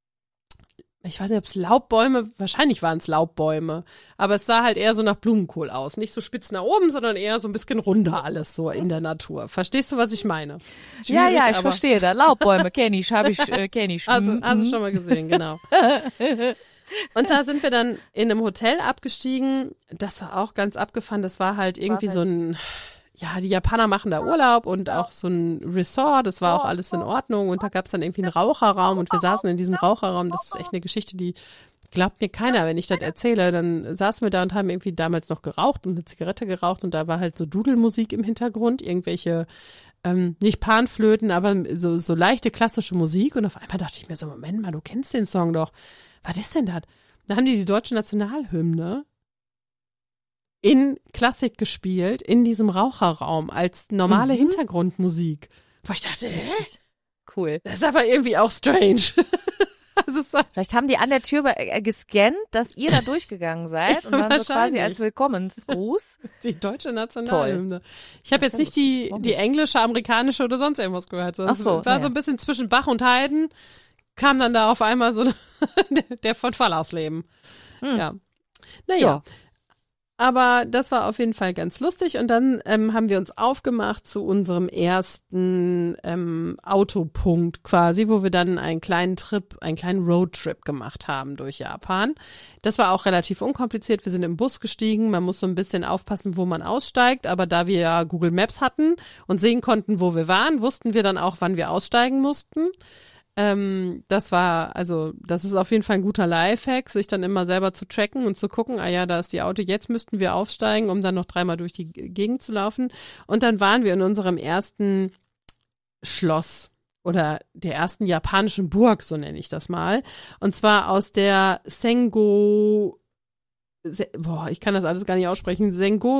ich weiß nicht, ob es Laubbäume, wahrscheinlich waren es Laubbäume, aber es sah halt eher so nach Blumenkohl aus. Nicht so spitz nach oben, sondern eher so ein bisschen runder alles so in der Natur. Verstehst du, was ich meine? Ja, ich verstehe da. Laubbäume kenne ich. Hast du schon mal gesehen, genau. Und da sind wir dann in einem Hotel abgestiegen. Das war auch ganz abgefahren. Das war halt irgendwie so ein, ja, die Japaner machen da Urlaub und auch so ein Resort. Das war auch alles in Ordnung. Und da gab es dann irgendwie einen Raucherraum und wir saßen in diesem Raucherraum. Das ist echt eine Geschichte, die glaubt mir keiner, wenn ich das erzähle. Dann saßen wir da und haben irgendwie damals noch geraucht und eine Zigarette geraucht und da war halt so Dudelmusik im Hintergrund, irgendwelche nicht Panflöten, aber so leichte klassische Musik. Und auf einmal dachte ich mir so, Moment mal, du kennst den Song doch. Was ist denn das? Da haben die deutsche Nationalhymne in Klassik gespielt, in diesem Raucherraum, als normale Hintergrundmusik. Wo ich dachte, Cool. Das ist aber irgendwie auch strange. Vielleicht haben die an der Tür gescannt, dass ihr da durchgegangen seid und dann so quasi als Willkommensgruß. Die deutsche Nationalhymne. Ich habe jetzt nicht die englische, amerikanische oder sonst irgendwas gehört. Ach so, war so ein bisschen zwischen Bach und Haydn. kam dann da auf einmal so der von Fall aus Leben. Ja. Naja. Ja. Aber das war auf jeden Fall ganz lustig und dann haben wir uns aufgemacht zu unserem ersten Autopunkt quasi, wo wir dann einen kleinen Roadtrip gemacht haben durch Japan. Das war auch relativ unkompliziert. Wir sind im Bus gestiegen. Man muss so ein bisschen aufpassen, wo man aussteigt. Aber da wir ja Google Maps hatten und sehen konnten, wo wir waren, wussten wir dann auch, wann wir aussteigen mussten. Das ist auf jeden Fall ein guter Lifehack, sich dann immer selber zu tracken und zu gucken, da ist die Auto, jetzt müssten wir aufsteigen, um dann noch 3-mal durch die Gegend zu laufen. Und dann waren wir in unserem ersten Schloss oder der ersten japanischen Burg, so nenne ich das mal. Und zwar aus der ich kann das alles gar nicht aussprechen,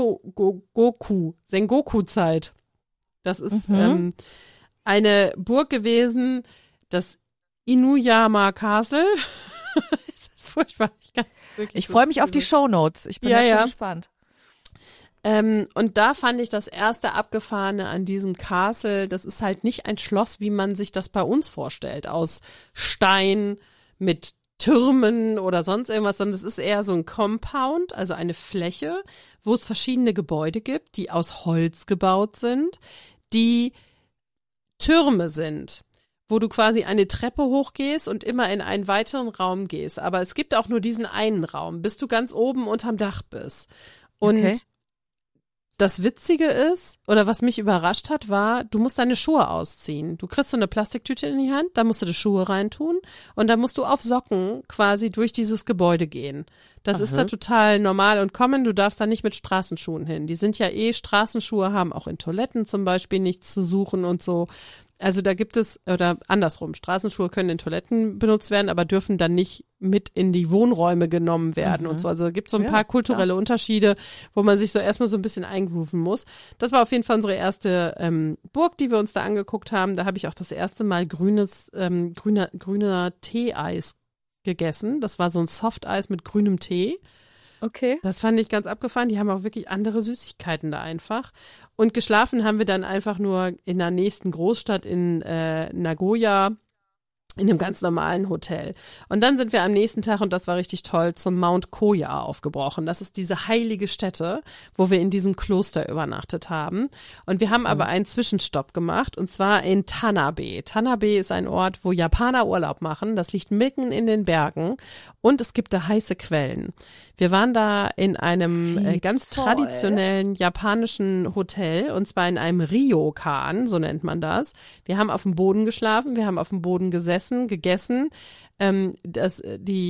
Sengoku-Zeit. Das ist eine Burg gewesen, das Inuyama Castle. Das ist furchtbar. Ich freue mich auf die Shownotes. Ich bin schon gespannt. Und da fand ich das erste Abgefahrene an diesem Castle, das ist halt nicht ein Schloss, wie man sich das bei uns vorstellt, aus Stein mit Türmen oder sonst irgendwas, sondern es ist eher so ein Compound, also eine Fläche, wo es verschiedene Gebäude gibt, die aus Holz gebaut sind, die Türme sind, wo du quasi eine Treppe hochgehst und immer in einen weiteren Raum gehst. Aber es gibt auch nur diesen einen Raum, bis du ganz oben unterm Dach bist. Und das Witzige ist, oder was mich überrascht hat, war, du musst deine Schuhe ausziehen. Du kriegst so eine Plastiktüte in die Hand, da musst du die Schuhe reintun und dann musst du auf Socken quasi durch dieses Gebäude gehen. Das ist da total normal und common. Du darfst da nicht mit Straßenschuhen hin. Die sind ja Straßenschuhe haben auch in Toiletten zum Beispiel nichts zu suchen und so. Also da gibt es, oder andersrum, Straßenschuhe können in Toiletten benutzt werden, aber dürfen dann nicht mit in die Wohnräume genommen werden und so. Also es gibt so ein paar kulturelle Unterschiede, wo man sich so erstmal so ein bisschen eingrooven muss. Das war auf jeden Fall unsere erste Burg, die wir uns da angeguckt haben. Da habe ich auch das erste Mal grüner Tee-Eis gegessen. Das war so ein Softeis mit grünem Tee. Okay. Das fand ich ganz abgefahren. Die haben auch wirklich andere Süßigkeiten da einfach. Und geschlafen haben wir dann einfach nur in der nächsten Großstadt in Nagoya in einem ganz normalen Hotel. Und dann sind wir am nächsten Tag, und das war richtig toll, zum Mount Koya aufgebrochen. Das ist diese heilige Stätte, wo wir in diesem Kloster übernachtet haben. Und wir haben aber einen Zwischenstopp gemacht, und zwar in Tanabe. Tanabe ist ein Ort, wo Japaner Urlaub machen. Das liegt mitten in den Bergen und es gibt da heiße Quellen. Wir waren da in einem ganz traditionellen japanischen Hotel, und zwar in einem Ryokan, so nennt man das. Wir haben auf dem Boden geschlafen, wir haben auf dem Boden gegessen. Das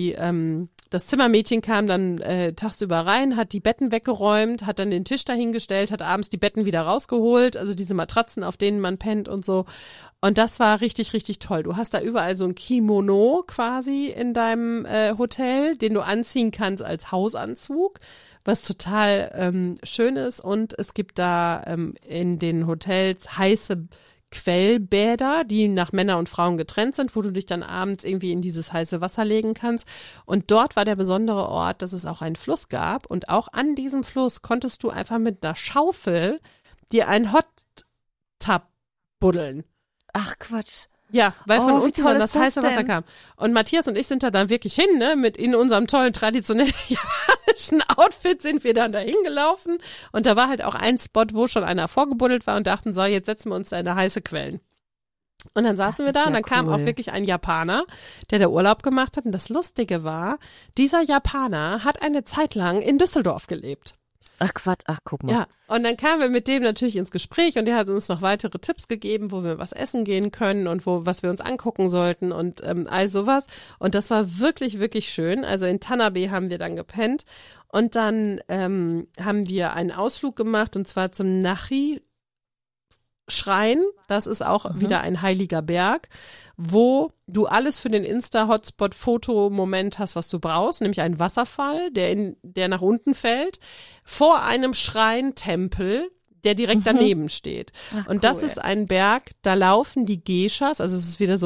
Zimmermädchen kam dann tagsüber rein, hat die Betten weggeräumt, hat dann den Tisch dahingestellt, hat abends die Betten wieder rausgeholt, also diese Matratzen, auf denen man pennt und so. Und das war richtig, richtig toll. Du hast da überall so ein Kimono quasi in deinem Hotel, den du anziehen kannst als Hausanzug, was total schön ist. Und es gibt da in den Hotels heiße Quellbäder, die nach Männer und Frauen getrennt sind, wo du dich dann abends irgendwie in dieses heiße Wasser legen kannst. Und dort war der besondere Ort, dass es auch einen Fluss gab. Und auch an diesem Fluss konntest du einfach mit einer Schaufel dir einen Hot Tub buddeln. Ach Quatsch. Ja, weil von unten dann das heiße Wasser denn? kam. Und Matthias und ich sind da dann wirklich hin, ne, mit in unserem tollen traditionellen japanischen Outfit sind wir dann dahin gelaufen. Und da war halt auch ein Spot, wo schon einer vorgebuddelt war, und dachten, so, jetzt setzen wir uns da in eine heiße Quellen. Und dann saßen wir da, und dann kam auch wirklich ein Japaner, der da Urlaub gemacht hat. Und das Lustige war, dieser Japaner hat eine Zeit lang in Düsseldorf gelebt. Ach Quatsch, ach guck mal. Ja, und dann kamen wir mit dem natürlich ins Gespräch, und der hat uns noch weitere Tipps gegeben, wo wir was essen gehen können und was wir uns angucken sollten und all sowas. Und das war wirklich, wirklich schön. Also in Tanabe haben wir dann gepennt, und dann haben wir einen Ausflug gemacht, und zwar zum Nachi-Schrein. Das ist auch wieder ein heiliger Berg, wo du alles für den Insta-Hotspot-Foto-Moment hast, was du brauchst, nämlich einen Wasserfall, der nach unten fällt, vor einem Schreintempel, der direkt daneben steht. Ach, und das ist ein Berg, da laufen die Geishas, also es ist wieder so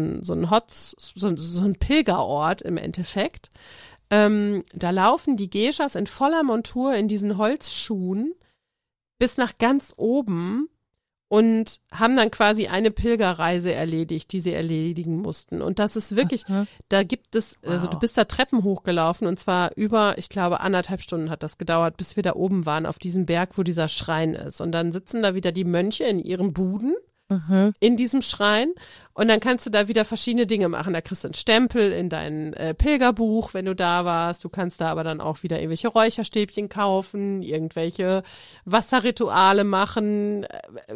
ein Pilgerort im Endeffekt. Da laufen die Geishas in voller Montur in diesen Holzschuhen bis nach ganz oben und haben dann quasi eine Pilgerreise erledigt, die sie erledigen mussten. Und das ist wirklich, da gibt es, also du bist da Treppen hochgelaufen und zwar über, ich glaube, 1,5 Stunden hat das gedauert, bis wir da oben waren auf diesem Berg, wo dieser Schrein ist. Und dann sitzen da wieder die Mönche in ihren Buden in diesem Schrein und dann kannst du da wieder verschiedene Dinge machen. Da kriegst du einen Stempel in dein Pilgerbuch, wenn du da warst. Du kannst da aber dann auch wieder irgendwelche Räucherstäbchen kaufen, irgendwelche Wasserrituale machen,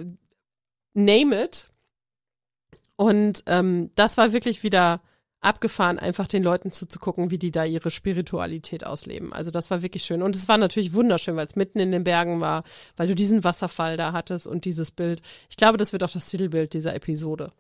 name it. Und das war wirklich wieder abgefahren, einfach den Leuten zuzugucken, wie die da ihre Spiritualität ausleben. Also das war wirklich schön. Und es war natürlich wunderschön, weil es mitten in den Bergen war, weil du diesen Wasserfall da hattest und dieses Bild. Ich glaube, das wird auch das Titelbild dieser Episode.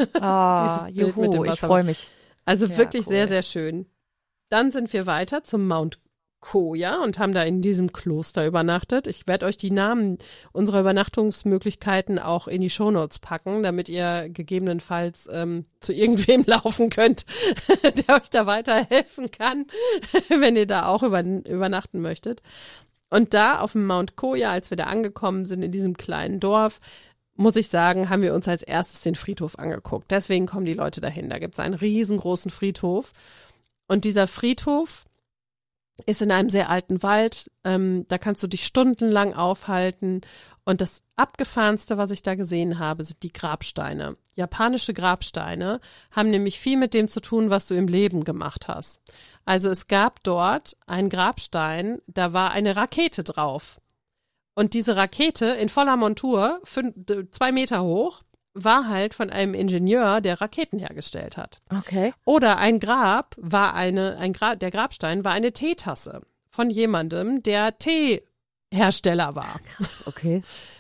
Ah, Dieses Bild juhu, mit dem ich Wasser. freue mich. Also Ja, wirklich cool. sehr, sehr schön. Dann sind wir weiter zum Mount Koya und haben da in diesem Kloster übernachtet. Ich werde euch die Namen unserer Übernachtungsmöglichkeiten auch in die Shownotes packen, damit ihr gegebenenfalls zu irgendwem laufen könnt, der euch da weiterhelfen kann, wenn ihr da auch übernachten möchtet. Und da auf dem Mount Koya, als wir da angekommen sind in diesem kleinen Dorf, muss ich sagen, haben wir uns als erstes den Friedhof angeguckt. Deswegen kommen die Leute dahin. Da gibt es einen riesengroßen Friedhof. Und dieser Friedhof ist in einem sehr alten Wald. Da kannst du dich stundenlang aufhalten. Und das Abgefahrenste, was ich da gesehen habe, sind die Grabsteine. Japanische Grabsteine haben nämlich viel mit dem zu tun, was du im Leben gemacht hast. Also es gab dort einen Grabstein, da war eine Rakete drauf. Und diese Rakete in voller Montur, 2 Meter hoch, war halt von einem Ingenieur, der Raketen hergestellt hat. Okay. Oder ein Grab war der Grabstein war eine Teetasse von jemandem, der Teehersteller war. Krass, okay.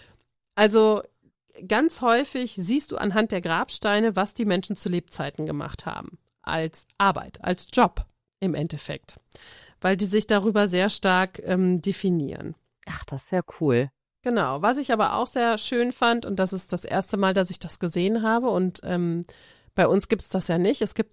Also ganz häufig siehst du anhand der Grabsteine, was die Menschen zu Lebzeiten gemacht haben. Als Arbeit, als Job im Endeffekt. Weil die sich darüber sehr stark definieren. Ach, das ist ja cool. Genau, was ich aber auch sehr schön fand, und das ist das erste Mal, dass ich das gesehen habe, und bei uns gibt es das ja nicht. Es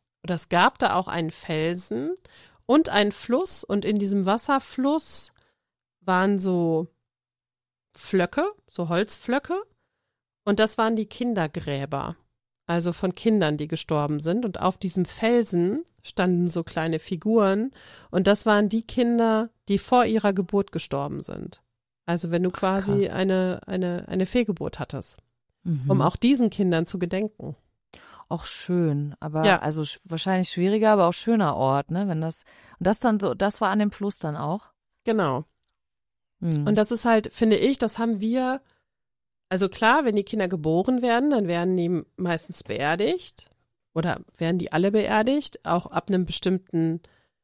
gab da auch einen Felsen und einen Fluss, und in diesem Wasserfluss waren so Flöcke, so Holzflöcke, und das waren die Kindergräber, also von Kindern, die gestorben sind, und auf diesem Felsen standen so kleine Figuren, und das waren die Kinder, die vor ihrer Geburt gestorben sind. Also wenn du quasi Krass. eine Fehlgeburt hattest, um auch diesen Kindern zu gedenken. Auch schön, aber Ja. also wahrscheinlich schwieriger, aber auch schöner Ort, ne? Wenn das und das dann so, das war an dem Fluss dann auch. Genau. Mhm. Und das ist halt, finde ich, das haben wir, also klar, wenn die Kinder geboren werden, dann werden die meistens beerdigt oder werden die alle beerdigt, auch ab einem bestimmten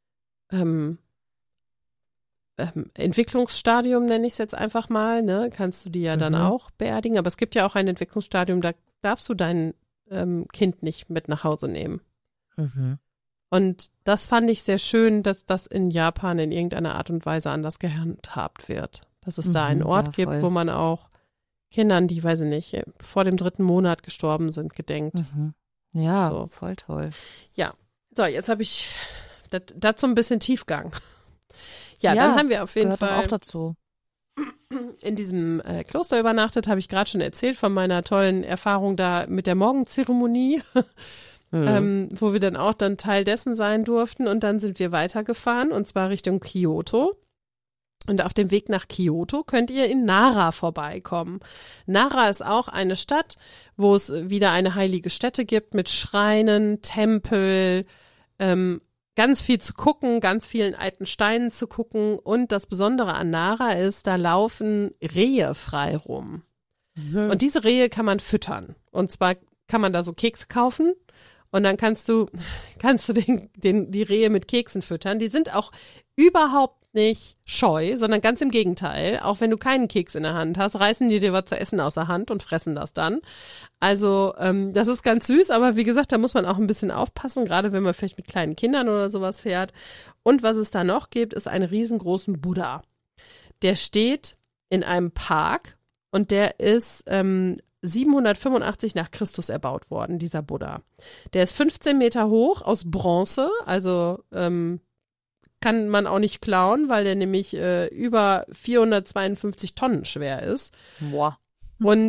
Entwicklungsstadium, nenne ich es jetzt einfach mal, ne, kannst du die ja dann auch beerdigen. Aber es gibt ja auch ein Entwicklungsstadium, da darfst du dein Kind nicht mit nach Hause nehmen. Mhm. Und das fand ich sehr schön, dass das in Japan in irgendeiner Art und Weise anders gehandhabt wird. Dass es da einen Ort ja, gibt, voll. wo man auch Kindern, die, weiß ich nicht, vor dem 3. Monat gestorben sind, gedenkt. Mhm. Ja, So. voll toll. So, jetzt habe ich dazu ein bisschen Tiefgang. Ja, dann haben wir auf jeden gehört doch Fall auch dazu. in diesem Kloster übernachtet, habe ich gerade schon erzählt von meiner tollen Erfahrung da mit der Morgenzeremonie, wo wir dann auch dann Teil dessen sein durften. Und dann sind wir weitergefahren, und zwar Richtung Kyoto. Und auf dem Weg nach Kyoto könnt ihr in Nara vorbeikommen. Nara ist auch eine Stadt, wo es wieder eine heilige Stätte gibt mit Schreinen, Tempel, ganz viel zu gucken, ganz vielen alten Steinen zu gucken. Und das Besondere an Nara ist, da laufen Rehe frei rum. Und diese Rehe kann man füttern. Und zwar kann man da so Kekse kaufen. Und dann kannst du die Rehe mit Keksen füttern. Die sind auch überhaupt nicht scheu, sondern ganz im Gegenteil. Auch wenn du keinen Keks in der Hand hast, reißen die dir was zu essen aus der Hand und fressen das dann. Also das ist ganz süß, aber wie gesagt, da muss man auch ein bisschen aufpassen, gerade wenn man vielleicht mit kleinen Kindern oder sowas fährt. Und was es da noch gibt, ist einen riesengroßen Buddha. Der steht in einem Park und der ist 785 nach Christus erbaut worden, dieser Buddha. Der ist 15 Meter hoch, aus Bronze, also kann man auch nicht klauen, weil der nämlich über 452 Tonnen schwer ist. Boah. Und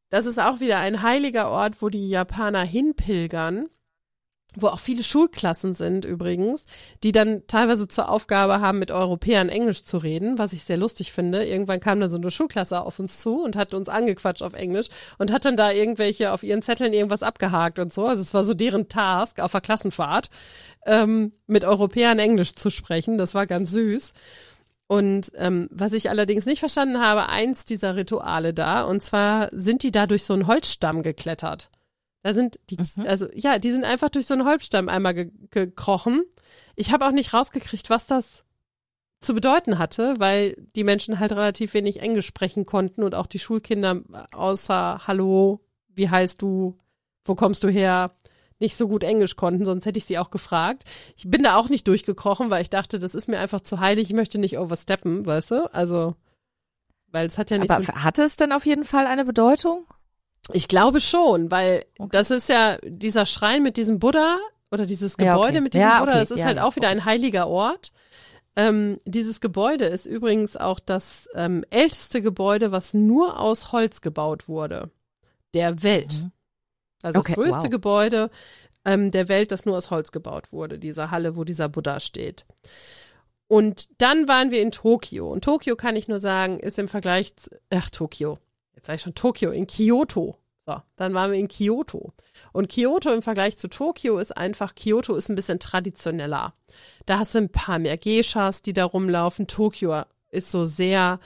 das ist auch wieder ein heiliger Ort, wo die Japaner hinpilgern, wo auch viele Schulklassen sind übrigens, die dann teilweise zur Aufgabe haben, mit Europäern Englisch zu reden, was ich sehr lustig finde. Irgendwann kam dann so eine Schulklasse auf uns zu und hat uns angequatscht auf Englisch und hat dann da irgendwelche auf ihren Zetteln irgendwas abgehakt und so. Also es war so deren Task auf der Klassenfahrt, mit Europäern Englisch zu sprechen. Das war ganz süß. Und was ich allerdings nicht verstanden habe, eins dieser Rituale da, und zwar sind die da durch so einen Holzstamm geklettert. Da sind die, also ja, die sind einfach durch so einen Holzstamm einmal gekrochen. Ich habe auch nicht rausgekriegt, was das zu bedeuten hatte, weil die Menschen halt relativ wenig Englisch sprechen konnten und auch die Schulkinder außer Hallo, wie heißt du, wo kommst du her, nicht so gut Englisch konnten, sonst hätte ich sie auch gefragt. Ich bin da auch nicht durchgekrochen, weil ich dachte, das ist mir einfach zu heilig, ich möchte nicht oversteppen, weißt du? Also, weil es hat ja nichts. Aber hatte es denn auf jeden Fall eine Bedeutung? Ich glaube schon, weil das ist ja dieser Schrein mit diesem Buddha oder dieses Gebäude mit diesem Buddha, das ist halt auch wieder ein heiliger Ort. Dieses Gebäude ist übrigens auch das älteste Gebäude, was nur aus Holz gebaut wurde, der Welt. Also das größte Gebäude der Welt, das nur aus Holz gebaut wurde, diese Halle, wo dieser Buddha steht. Und dann waren wir in Tokio. Und Tokio, kann ich nur sagen, ist im Vergleich Tokio. Jetzt sage ich schon Tokio, in Kyoto. So, dann waren wir in Kyoto. Und Kyoto im Vergleich zu Tokio ist einfach, Kyoto ist ein bisschen traditioneller. Da hast du ein paar mehr Geishas, die da rumlaufen. Tokio ist so sehr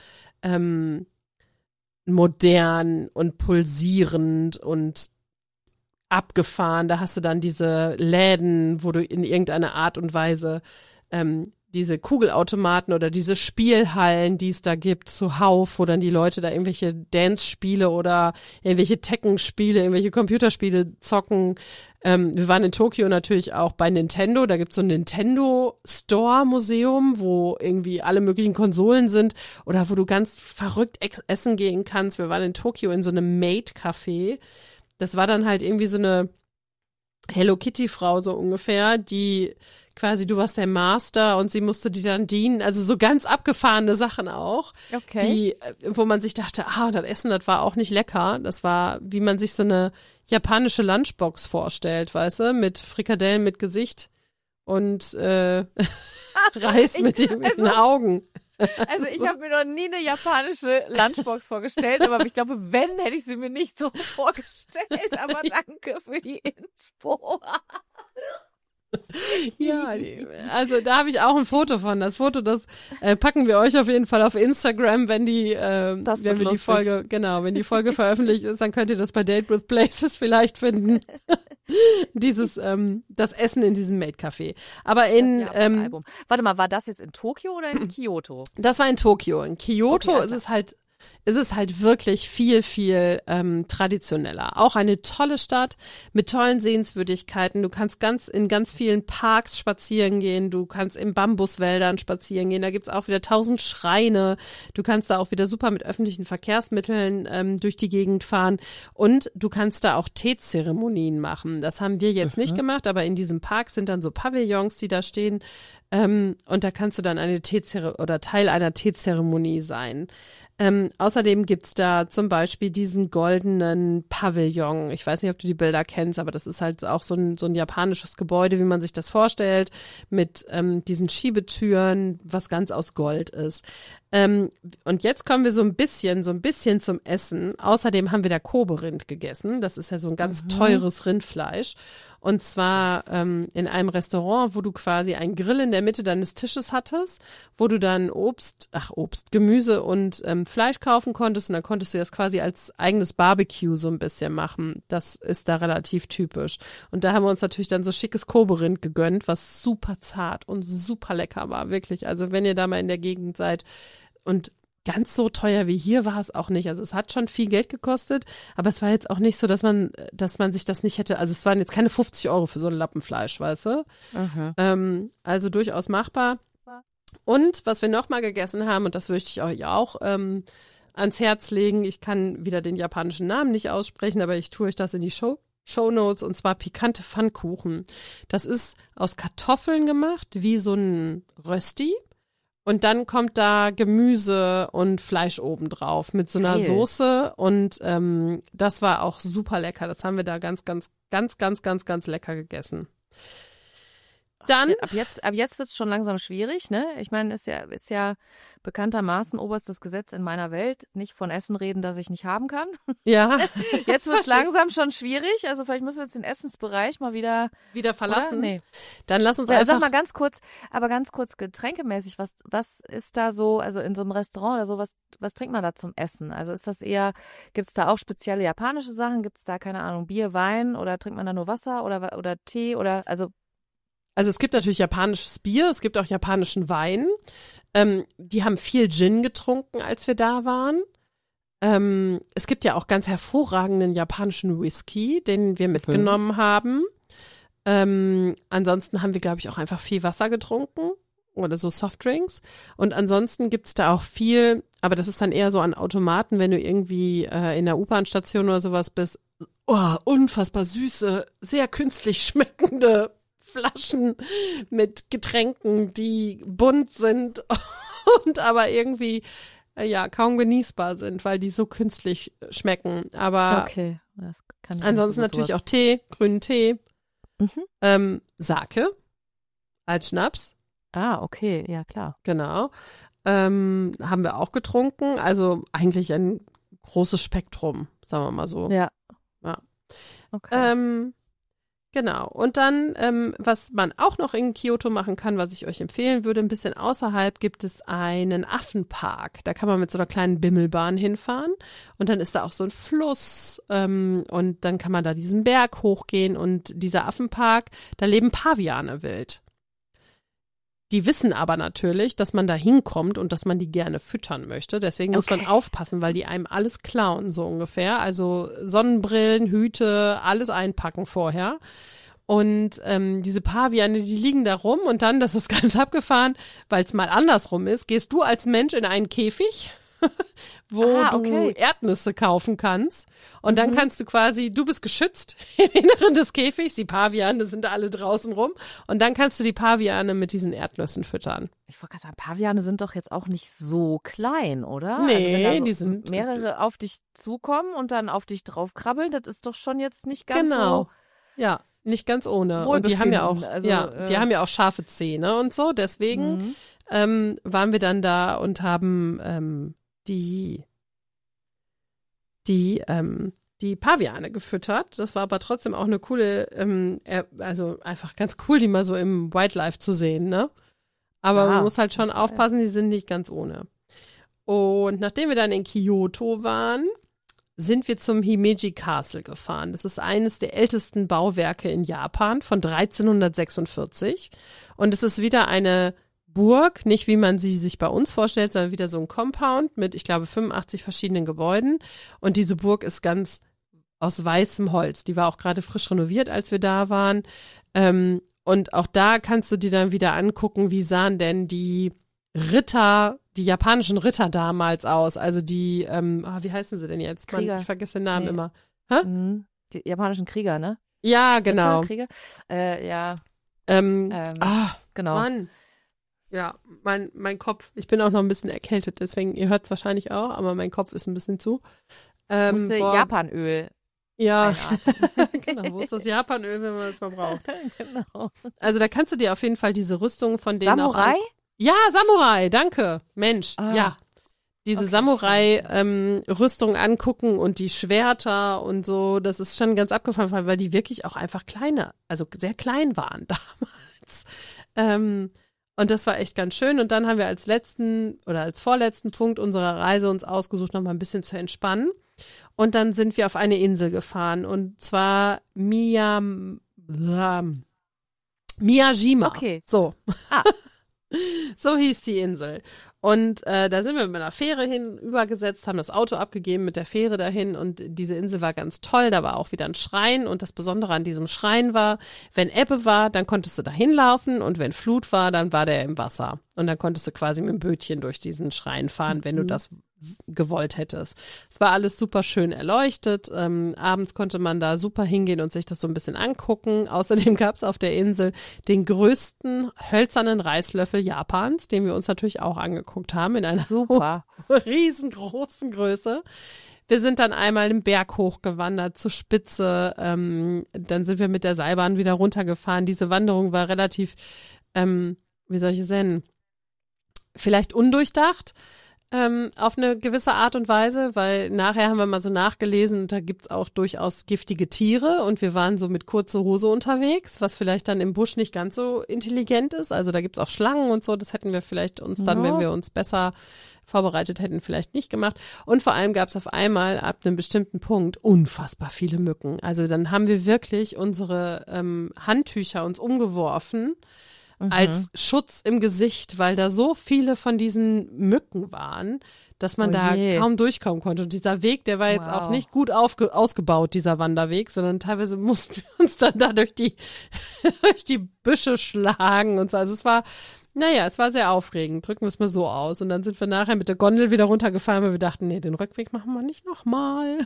modern und pulsierend und abgefahren. Da hast du dann diese Läden, wo du in irgendeiner Art und Weise diese Kugelautomaten oder diese Spielhallen, die es da gibt, zuhauf, wo dann die Leute da irgendwelche Dance-Spiele oder irgendwelche Tekken-Spiele, irgendwelche Computerspiele zocken. Wir waren in Tokio natürlich auch bei Nintendo. Da gibt's so ein Nintendo-Store-Museum, wo irgendwie alle möglichen Konsolen sind oder wo du ganz verrückt essen gehen kannst. Wir waren in Tokio in so einem Maid-Café. Das war dann halt irgendwie so eine Hello Kitty-Frau so ungefähr, die quasi, du warst der Master und sie musste dir dann dienen, also so ganz abgefahrene Sachen auch, die, wo man sich dachte, das Essen, das war auch nicht lecker, das war, wie man sich so eine japanische Lunchbox vorstellt, weißt du, mit Frikadellen mit Gesicht und Reis mit den Augen. Also ich habe mir noch nie eine japanische Lunchbox vorgestellt, aber ich glaube, wenn, hätte ich sie mir nicht so vorgestellt, aber danke für die Inspo. Ja, also da habe ich auch ein Foto von. Das Foto, das packen wir euch auf jeden Fall auf Instagram, wenn die Folge, wenn die Folge veröffentlicht ist, dann könnt ihr das bei Date with Places vielleicht finden. Das Essen in diesem Maid-Café. Aber warte mal, war das jetzt in Tokio oder in Kyoto? Das war in Tokio. In Kyoto ist es halt wirklich viel, viel traditioneller. Auch eine tolle Stadt mit tollen Sehenswürdigkeiten. Du kannst in ganz vielen Parks spazieren gehen. Du kannst in Bambuswäldern spazieren gehen. Da gibt's auch wieder 1000 Schreine. Du kannst da auch wieder super mit öffentlichen Verkehrsmitteln durch die Gegend fahren. Und du kannst da auch Teezeremonien machen. Das haben wir jetzt nicht gemacht, aber in diesem Park sind dann so Pavillons, die da stehen. Und da kannst du dann Teil einer Teezeremonie sein. Außerdem gibt's da zum Beispiel diesen goldenen Pavillon. Ich weiß nicht, ob du die Bilder kennst, aber das ist halt auch so ein japanisches Gebäude, wie man sich das vorstellt, mit diesen Schiebetüren, was ganz aus Gold ist. Und jetzt kommen wir so ein bisschen zum Essen. Außerdem haben wir da Kobe-Rind gegessen. Das ist ja so ein ganz teures Rindfleisch. Und zwar in einem Restaurant, wo du quasi einen Grill in der Mitte deines Tisches hattest, wo du dann Gemüse und Fleisch kaufen konntest. Und dann konntest du das quasi als eigenes Barbecue so ein bisschen machen. Das ist da relativ typisch. Und da haben wir uns natürlich dann so schickes Kobe-Rind gegönnt, was super zart und super lecker war, wirklich. Also wenn ihr da mal in der Gegend seid und ganz so teuer wie hier war es auch nicht. Also es hat schon viel Geld gekostet, aber es war jetzt auch nicht so, dass man sich das nicht hätte, also es waren jetzt keine 50 € für so ein Lappenfleisch, weißt du? Also durchaus machbar. Und was wir noch mal gegessen haben, und das möchte ich euch auch ans Herz legen, ich kann wieder den japanischen Namen nicht aussprechen, aber ich tue euch das in die Shownotes, und zwar pikante Pfannkuchen. Das ist aus Kartoffeln gemacht, wie so ein Rösti. Und dann kommt da Gemüse und Fleisch obendrauf mit so einer Geil. Soße und das war auch super lecker. Das haben wir da ganz lecker gegessen. Dann, Ab jetzt wird es schon langsam schwierig, ne? Ich meine, ist ja bekanntermaßen oberstes Gesetz in meiner Welt, nicht von Essen reden, das ich nicht haben kann. ja, Jetzt wird es langsam schon schwierig, also vielleicht müssen wir jetzt den Essensbereich mal wieder verlassen. Oder? Nee. Dann lass uns Sag einfach. mal ganz kurz getränkemäßig, was ist da so, also in so einem Restaurant oder so, was trinkt man da zum Essen? Also ist das eher, gibt's da auch spezielle japanische Sachen? Gibt's da, keine Ahnung, Bier, Wein oder trinkt man da nur Wasser oder Tee oder, Also es gibt natürlich japanisches Bier, es gibt auch japanischen Wein. Die haben viel Gin getrunken, als wir da waren. Es gibt ja auch ganz hervorragenden japanischen Whisky, den wir mitgenommen haben. Ansonsten haben wir, glaube ich, auch einfach viel Wasser getrunken oder so Softdrinks. Und ansonsten gibt's da auch viel, aber das ist dann eher so an Automaten, wenn du irgendwie in der U-Bahn-Station oder sowas bist. Oh, unfassbar süße, sehr künstlich schmeckende Flaschen mit Getränken, die bunt sind und aber irgendwie kaum genießbar sind, weil die so künstlich schmecken. Aber okay, das kann ich ansonsten natürlich auch Tee, grünen Tee, Sake als Schnaps. Ah, okay, ja klar. Genau. Haben wir auch getrunken. Also eigentlich ein großes Spektrum, sagen wir mal so. Ja. Okay. Genau. Und dann, was man auch noch in Kyoto machen kann, was ich euch empfehlen würde, ein bisschen außerhalb gibt es einen Affenpark. Da kann man mit so einer kleinen Bimmelbahn hinfahren und dann ist da auch so ein Fluss und dann kann man da diesen Berg hochgehen und dieser Affenpark, da leben Paviane wild. Die wissen aber natürlich, dass man da hinkommt und dass man die gerne füttern möchte. Deswegen muss man aufpassen, weil die einem alles klauen, so ungefähr. Also Sonnenbrillen, Hüte, alles einpacken vorher. Und diese Paviane, die liegen da rum und dann, das ist ganz abgefahren, weil es mal andersrum ist, gehst du als Mensch in einen Käfig, wo du Erdnüsse kaufen kannst. Und dann kannst du quasi, du bist geschützt im Inneren des Käfigs, die Paviane sind alle draußen rum. Und dann kannst du die Paviane mit diesen Erdnüssen füttern. Ich wollte gerade sagen, Paviane sind doch jetzt auch nicht so klein, oder? Nee, also wenn da so die sind mehrere auf dich zukommen und dann auf dich draufkrabbeln, das ist doch schon jetzt nicht ganz genau. so. Ja, nicht ganz ohne. Und die haben ja auch, also, die haben ja auch scharfe Zähne und so. Deswegen waren wir dann da und haben die Paviane gefüttert. Das war aber trotzdem auch eine coole, also einfach ganz cool, die mal so im Wildlife zu sehen, ne? Aber man muss halt schon aufpassen, die sind nicht ganz ohne. Und nachdem wir dann in Kyoto waren, sind wir zum Himeji Castle gefahren. Das ist eines der ältesten Bauwerke in Japan von 1346. Und es ist wieder eine Burg, nicht wie man sie sich bei uns vorstellt, sondern wieder so ein Compound mit, ich glaube, 85 verschiedenen Gebäuden. Und diese Burg ist ganz aus weißem Holz. Die war auch gerade frisch renoviert, als wir da waren. Und auch da kannst du dir dann wieder angucken, wie sahen denn die japanischen Ritter damals aus. Also die, wie heißen sie denn jetzt? Krieger. Ich vergesse den Namen immer. Die japanischen Krieger, ne? Ja, genau. Krieger? Ja. Genau. Mann. Ja, mein Kopf, ich bin auch noch ein bisschen erkältet, deswegen, ihr hört es wahrscheinlich auch, aber mein Kopf ist ein bisschen zu. Musste Japanöl. Ja, genau, wo ist das Japanöl, wenn man es mal braucht? Genau. Also da kannst du dir auf jeden Fall diese Rüstung von denen Samurai? Ja, Samurai, danke. Mensch, ja. Diese Samurai-Rüstung angucken und die Schwerter und so, das ist schon ganz abgefahren, weil die wirklich auch einfach also sehr klein waren damals. Und das war echt ganz schön. Und dann haben wir als vorletzten Punkt unserer Reise uns ausgesucht, noch mal ein bisschen zu entspannen. Und dann sind wir auf eine Insel gefahren. Und zwar Miyajima. Okay. So. So hieß die Insel. Und da sind wir mit einer Fähre hinübergesetzt, haben das Auto abgegeben mit der Fähre dahin und diese Insel war ganz toll. Da war auch wieder ein Schrein und das Besondere an diesem Schrein war, wenn Ebbe war, dann konntest du da hinlaufen und wenn Flut war, dann war der im Wasser. Und dann konntest du quasi mit dem Bötchen durch diesen Schrein fahren, wenn du das gewollt hättest. Es war alles super schön erleuchtet. Abends konnte man da super hingehen und sich das so ein bisschen angucken. Außerdem gab es auf der Insel den größten hölzernen Reislöffel Japans, den wir uns natürlich auch angeguckt haben in einer Super. riesengroßen Größe. Wir sind dann einmal den Berg hochgewandert zur Spitze. Dann sind wir mit der Seilbahn wieder runtergefahren. Diese Wanderung war relativ, wie soll ich es nennen, vielleicht undurchdacht. Auf eine gewisse Art und Weise, weil nachher haben wir mal so nachgelesen und da gibt's auch durchaus giftige Tiere und wir waren so mit kurzer Hose unterwegs, was vielleicht dann im Busch nicht ganz so intelligent ist. Also da gibt's auch Schlangen und so, das hätten wir vielleicht uns dann, wenn wir uns besser vorbereitet hätten, vielleicht nicht gemacht. Und vor allem gab's auf einmal ab einem bestimmten Punkt unfassbar viele Mücken. Also dann haben wir wirklich unsere Handtücher uns umgeworfen, als Schutz im Gesicht, weil da so viele von diesen Mücken waren, dass man da kaum durchkommen konnte. Und dieser Weg, der war jetzt auch nicht gut ausgebaut, dieser Wanderweg, sondern teilweise mussten wir uns dann da durch die Büsche schlagen und so. Also es war sehr aufregend, drücken wir es mal so aus. Und dann sind wir nachher mit der Gondel wieder runtergefahren, weil wir dachten, nee, den Rückweg machen wir nicht nochmal.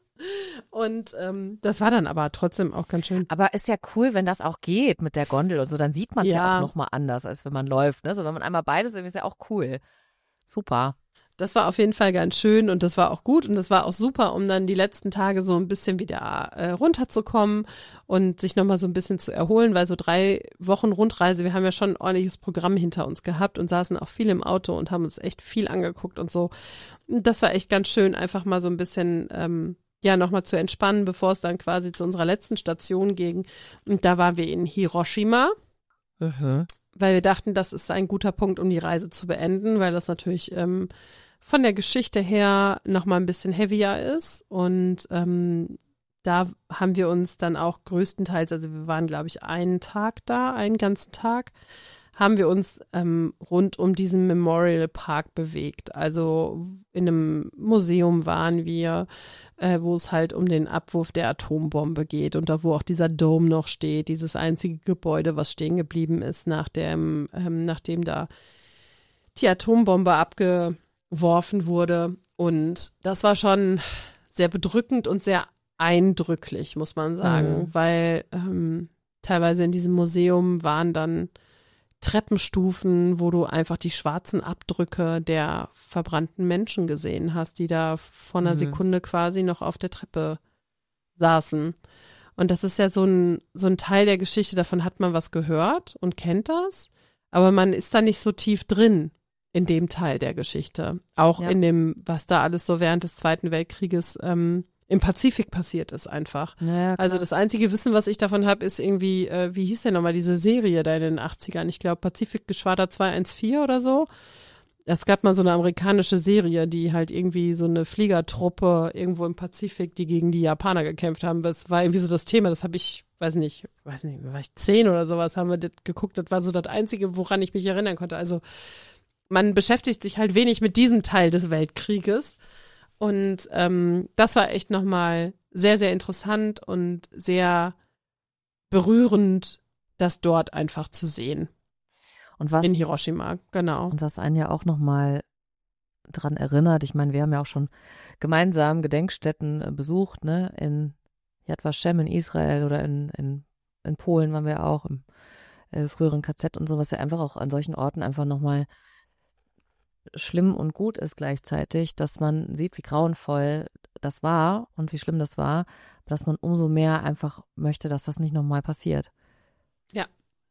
Und das war dann aber trotzdem auch ganz schön. Aber ist ja cool, wenn das auch geht mit der Gondel und so, dann sieht man es ja auch nochmal anders, als wenn man läuft. Ne? So, wenn man einmal beides, ist ja auch cool. Super. Das war auf jeden Fall ganz schön und das war auch gut und das war auch super, um dann die letzten Tage so ein bisschen wieder runterzukommen und sich nochmal so ein bisschen zu erholen, weil so 3 Wochen Rundreise, wir haben ja schon ein ordentliches Programm hinter uns gehabt und saßen auch viel im Auto und haben uns echt viel angeguckt und so. Das war echt ganz schön, einfach mal so ein bisschen nochmal zu entspannen, bevor es dann quasi zu unserer letzten Station ging. Und da waren wir in Hiroshima, weil wir dachten, das ist ein guter Punkt, um die Reise zu beenden, weil das natürlich von der Geschichte her nochmal ein bisschen heavier ist. Und da haben wir uns dann auch größtenteils, also wir waren, glaube ich, einen ganzen Tag, haben wir uns rund um diesen Memorial Park bewegt. Also in einem Museum waren wir, wo es halt um den Abwurf der Atombombe geht und da, wo auch dieser Dome noch steht, dieses einzige Gebäude, was stehen geblieben ist, nachdem da die Atombombe abgeworfen wurde. Und das war schon sehr bedrückend und sehr eindrücklich, muss man sagen, weil teilweise in diesem Museum waren dann Treppenstufen, wo du einfach die schwarzen Abdrücke der verbrannten Menschen gesehen hast, die da vor einer Sekunde quasi noch auf der Treppe saßen. Und das ist ja so ein Teil der Geschichte, davon hat man was gehört und kennt das, aber man ist da nicht so tief drin in dem Teil der Geschichte. Auch in dem, was da alles so während des Zweiten Weltkrieges im Pazifik passiert ist einfach. Ja, also das einzige Wissen, was ich davon habe, ist irgendwie, wie hieß denn nochmal diese Serie da in den 80ern? Ich glaube Pazifikgeschwader 214 oder so. Es gab mal so eine amerikanische Serie, die halt irgendwie so eine Fliegertruppe irgendwo im Pazifik, die gegen die Japaner gekämpft haben. Das war irgendwie so das Thema, das habe ich, weiß nicht, war ich 10 oder sowas, haben wir das geguckt. Das war so das Einzige, woran ich mich erinnern konnte. Also man beschäftigt sich halt wenig mit diesem Teil des Weltkrieges. Und das war echt nochmal sehr, sehr interessant und sehr berührend, das dort einfach zu sehen. Und was, in Hiroshima, genau. Und was einen ja auch nochmal dran erinnert, ich meine, wir haben ja auch schon gemeinsam Gedenkstätten besucht, ne, in Yad Vashem in Israel oder in Polen waren wir auch, im früheren KZ und so, was ja einfach auch an solchen Orten einfach nochmal schlimm und gut ist gleichzeitig, dass man sieht, wie grauenvoll das war und wie schlimm das war, dass man umso mehr einfach möchte, dass das nicht nochmal passiert. Ja.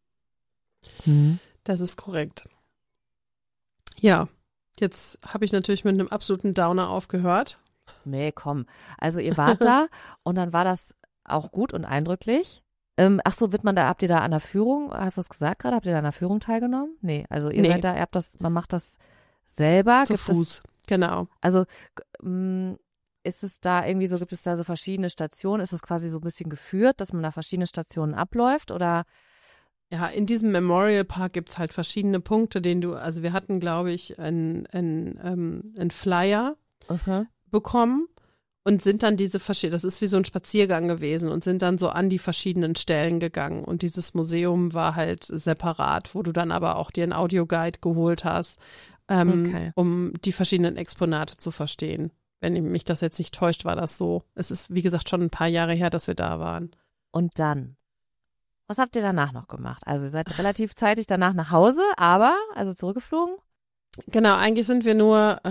Das ist korrekt. Ja, jetzt habe ich natürlich mit einem absoluten Downer aufgehört. Nee, komm. Also ihr wart da und dann war das auch gut und eindrücklich. Ach so, habt ihr da an der Führung, hast du es gesagt gerade, habt ihr da an der Führung teilgenommen? Nee, also ihr seid da, man macht das selber. Zu Fuß, genau. Also ist es da irgendwie so, gibt es da so verschiedene Stationen? Ist es quasi so ein bisschen geführt, dass man da verschiedene Stationen abläuft oder? Ja, in diesem Memorial Park gibt's halt verschiedene Punkte, also wir hatten, glaube ich, einen Flyer bekommen und sind dann das ist wie so ein Spaziergang gewesen und sind dann so an die verschiedenen Stellen gegangen und dieses Museum war halt separat, wo du dann aber auch dir einen Audioguide geholt hast, um die verschiedenen Exponate zu verstehen. Wenn mich das jetzt nicht täuscht, war das so. Es ist, wie gesagt, schon ein paar Jahre her, dass wir da waren. Und dann? Was habt ihr danach noch gemacht? Also ihr seid relativ zeitig danach nach Hause, aber, also zurückgeflogen? Genau, eigentlich sind wir nur,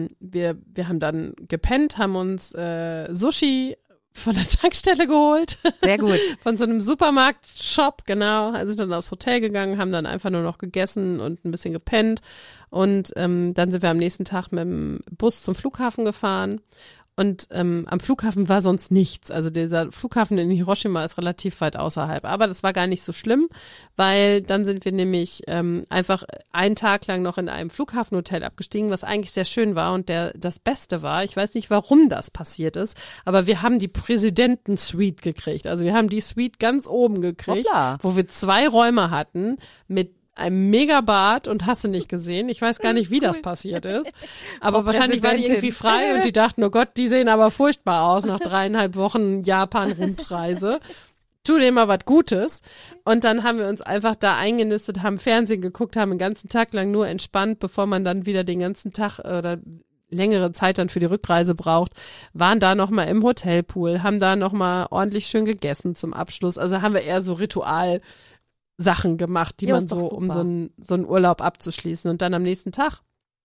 wir haben dann gepennt, haben uns Sushi von der Tankstelle geholt. Sehr gut. Von so einem Supermarkt-Shop, genau. Also sind dann aufs Hotel gegangen, haben dann einfach nur noch gegessen und ein bisschen gepennt. Und dann sind wir am nächsten Tag mit dem Bus zum Flughafen gefahren. Und am Flughafen war sonst nichts. Also dieser Flughafen in Hiroshima ist relativ weit außerhalb. Aber das war gar nicht so schlimm, weil dann sind wir nämlich einfach einen Tag lang noch in einem Flughafenhotel abgestiegen, was eigentlich sehr schön war und das Beste war. Ich weiß nicht, warum das passiert ist, aber wir haben die Präsidenten-Suite gekriegt. Also wir haben die Suite ganz oben gekriegt, Hoppla. wo wir 2 Räume hatten mit einem Megabad und hast du nicht gesehen. Ich weiß gar nicht, wie das passiert ist. Aber wahrscheinlich war die irgendwie frei und die dachten, oh Gott, die sehen aber furchtbar aus nach 3,5 Wochen Japan-Rundreise. Tu dir mal was Gutes. Und dann haben wir uns einfach da eingenistet, haben Fernsehen geguckt, haben den ganzen Tag lang nur entspannt, bevor man dann wieder den ganzen Tag oder längere Zeit dann für die Rückreise braucht, waren da nochmal im Hotelpool, haben da nochmal ordentlich schön gegessen zum Abschluss. Also haben wir eher so Ritual Sachen gemacht, die man so, um so einen Urlaub abzuschließen. Und dann am nächsten Tag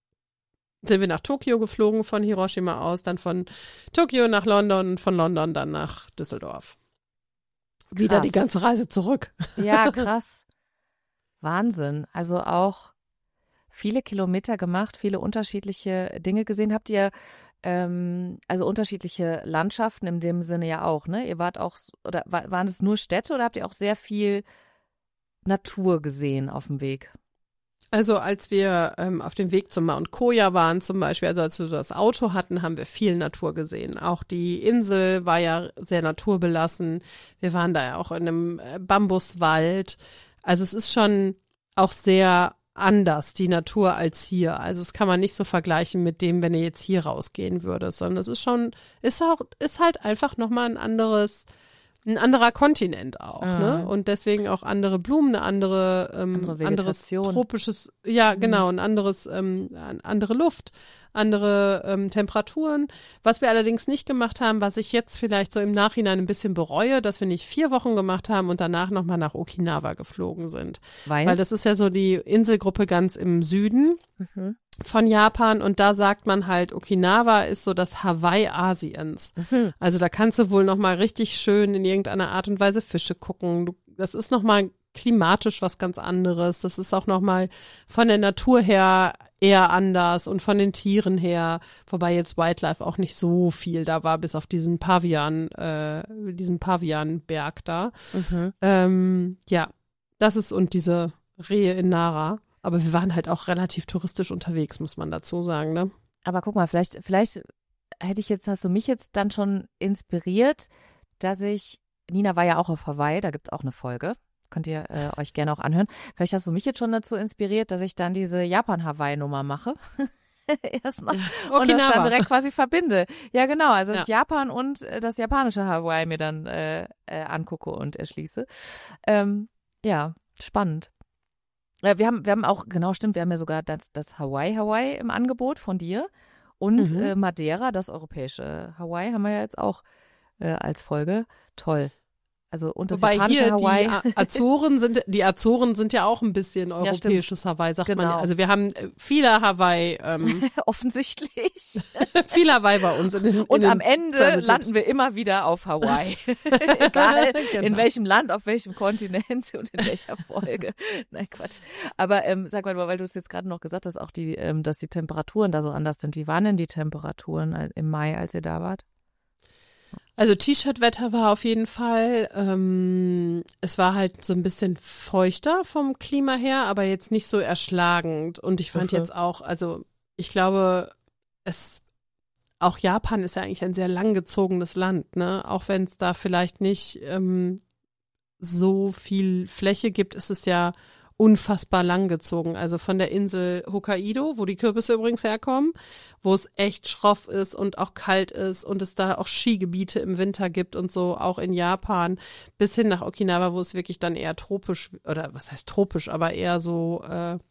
sind wir nach Tokio geflogen von Hiroshima aus, dann von Tokio nach London und von London dann nach Düsseldorf. Krass. Wieder die ganze Reise zurück. Ja, krass. Wahnsinn. Also auch viele Kilometer gemacht, viele unterschiedliche Dinge gesehen. Habt ihr also unterschiedliche Landschaften in dem Sinne ja auch, ne? Ihr wart auch, oder waren es nur Städte oder habt ihr auch sehr viel Natur gesehen auf dem Weg? Also als wir auf dem Weg zum Mount Koya waren zum Beispiel, also als wir das Auto hatten, haben wir viel Natur gesehen. Auch die Insel war ja sehr naturbelassen. Wir waren da ja auch in einem Bambuswald. Also es ist schon auch sehr anders, die Natur, als hier. Also das kann man nicht so vergleichen mit dem, wenn ihr jetzt hier rausgehen würdet, sondern es ist halt einfach nochmal ein anderer Kontinent auch, ne? Und deswegen auch andere Blumen, andere anderes tropisches, ja, genau, ein anderes, andere Luft, andere Temperaturen. Was wir allerdings nicht gemacht haben, was ich jetzt vielleicht so im Nachhinein ein bisschen bereue, dass wir nicht 4 Wochen gemacht haben und danach nochmal nach Okinawa geflogen sind. Weil das ist ja so die Inselgruppe ganz im Süden von Japan und da sagt man halt, Okinawa ist so das Hawaii Asiens. Also da kannst du wohl nochmal richtig schön in irgendeiner Art und Weise Fische gucken. Das ist nochmal klimatisch was ganz anderes. Das ist auch nochmal von der Natur her eher anders und von den Tieren her, wobei jetzt Wildlife auch nicht so viel da war, bis auf diesen Pavianberg da. Ja, das ist und diese Rehe in Nara. Aber wir waren halt auch relativ touristisch unterwegs, muss man dazu sagen, ne? Aber guck mal, vielleicht hast du mich jetzt dann schon inspiriert, Nina war ja auch auf Hawaii, da gibt's auch eine Folge. Könnt ihr euch gerne auch anhören. Vielleicht hast du mich jetzt schon dazu inspiriert, dass ich dann diese Japan-Hawaii-Nummer mache. Erstmal. Und das dann direkt quasi verbinde. Ja, genau. Also das Japan und das japanische Hawaii mir dann angucke und erschließe. Ja, spannend. Wir haben auch, genau stimmt, wir haben ja sogar das Hawaii im Angebot von dir. Und Madeira, das europäische Hawaii, haben wir ja jetzt auch als Folge. Toll. Also und das japanische Hawaii. Die Azoren sind ja auch ein bisschen europäisches Hawaii, sagt man. Also wir haben viele Hawaii. Offensichtlich. Viel Hawaii bei uns. Und am Ende landen wir immer wieder auf Hawaii. Egal in welchem Land, auf welchem Kontinent und in welcher Folge. Nein, Quatsch. Aber sag mal, weil du es jetzt gerade noch gesagt hast, auch dass die Temperaturen da so anders sind. Wie waren denn die Temperaturen im Mai, als ihr da wart? Also T-Shirt-Wetter war auf jeden Fall, es war halt so ein bisschen feuchter vom Klima her, aber jetzt nicht so erschlagend. Und ich fand jetzt auch, also ich glaube, auch Japan ist ja eigentlich ein sehr langgezogenes Land, ne? Auch wenn es da vielleicht nicht so viel Fläche gibt, ist es ja unfassbar langgezogen. Also von der Insel Hokkaido, wo die Kürbisse übrigens herkommen, wo es echt schroff ist und auch kalt ist und es da auch Skigebiete im Winter gibt und so, auch in Japan, bis hin nach Okinawa, wo es wirklich dann eher tropisch, oder was heißt tropisch, aber eher so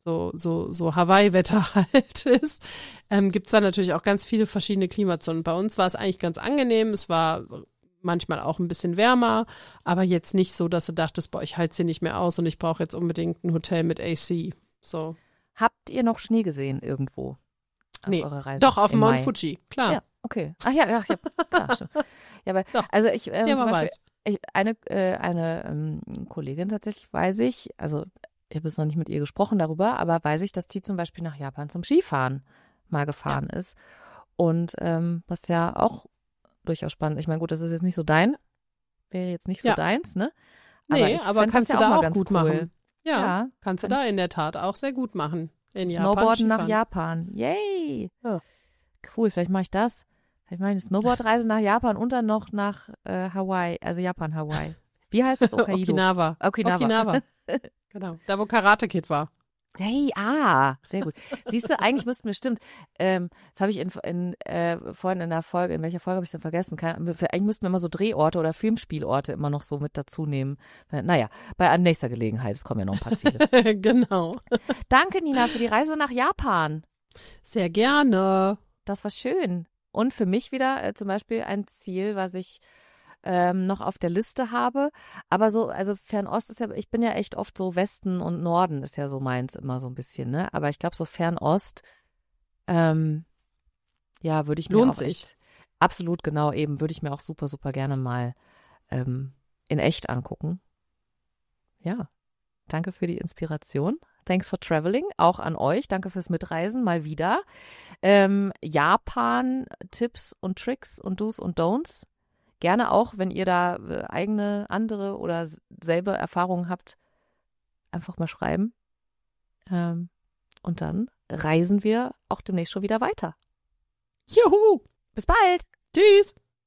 so Hawaii-Wetter halt ist, gibt's da natürlich auch ganz viele verschiedene Klimazonen. Bei uns war es eigentlich ganz angenehm. Es war manchmal auch ein bisschen wärmer, aber jetzt nicht so, dass du dachtest, boah, ich halte es hier nicht mehr aus und ich brauche jetzt unbedingt ein Hotel mit AC. So. Habt ihr noch Schnee gesehen irgendwo auf eurer Reise? Doch, auf dem im Mount Mai? Fuji, klar. Ja, okay. Ach ja, klar, stimmt. Ja, aber, Doch. also ich, Ja, zum man Beispiel, weiß. eine Kollegin tatsächlich weiß ich, also ich habe jetzt noch nicht mit ihr gesprochen darüber, aber weiß ich, dass die zum Beispiel nach Japan zum Skifahren mal gefahren ist. Und was ja auch durchaus spannend. Ich meine, gut, das ist jetzt nicht so wäre jetzt nicht so deins, ne? Nee, ich aber fänd kannst das du ja da mal auch ganz gut cool. machen. Ja, Ja, kannst du kann da ich- in der Tat auch sehr gut machen. In Snowboarden Japan nach Japan. Yay! Ja. Cool, vielleicht mache ich das. Vielleicht mache ich eine Snowboardreise nach Japan und dann noch nach Hawaii, also Japan, Hawaii. Wie heißt das? Hokkaido. Okinawa. Genau, da wo Karate Kid war. Hey, sehr gut. Siehst du, eigentlich müssten wir, stimmt, das habe ich vorhin in der Folge, in welcher Folge habe ich denn vergessen? Eigentlich müssten wir immer so Drehorte oder Filmspielorte immer noch so mit dazu nehmen. Naja, an nächster Gelegenheit, es kommen ja noch ein paar Ziele. Genau. Danke, Nina, für die Reise nach Japan. Sehr gerne. Das war schön. Und für mich wieder zum Beispiel ein Ziel, was ich noch auf der Liste habe. Aber so, also Fernost ist ja, ich bin ja echt oft so Westen und Norden ist ja so meins immer so ein bisschen, ne? Aber ich glaube, so Fernost, ja, würde ich mir Lohnt auch sich. echt, absolut genau eben, würde ich mir auch super, super gerne mal in echt angucken. Ja, danke für die Inspiration. Thanks for traveling, auch an euch. Danke fürs Mitreisen, mal wieder. Japan-Tipps und Tricks und Do's und Don'ts. Gerne auch, wenn ihr da eigene, andere oder selbe Erfahrungen habt, einfach mal schreiben. Und dann reisen wir auch demnächst schon wieder weiter. Juhu. Bis bald! Tschüss.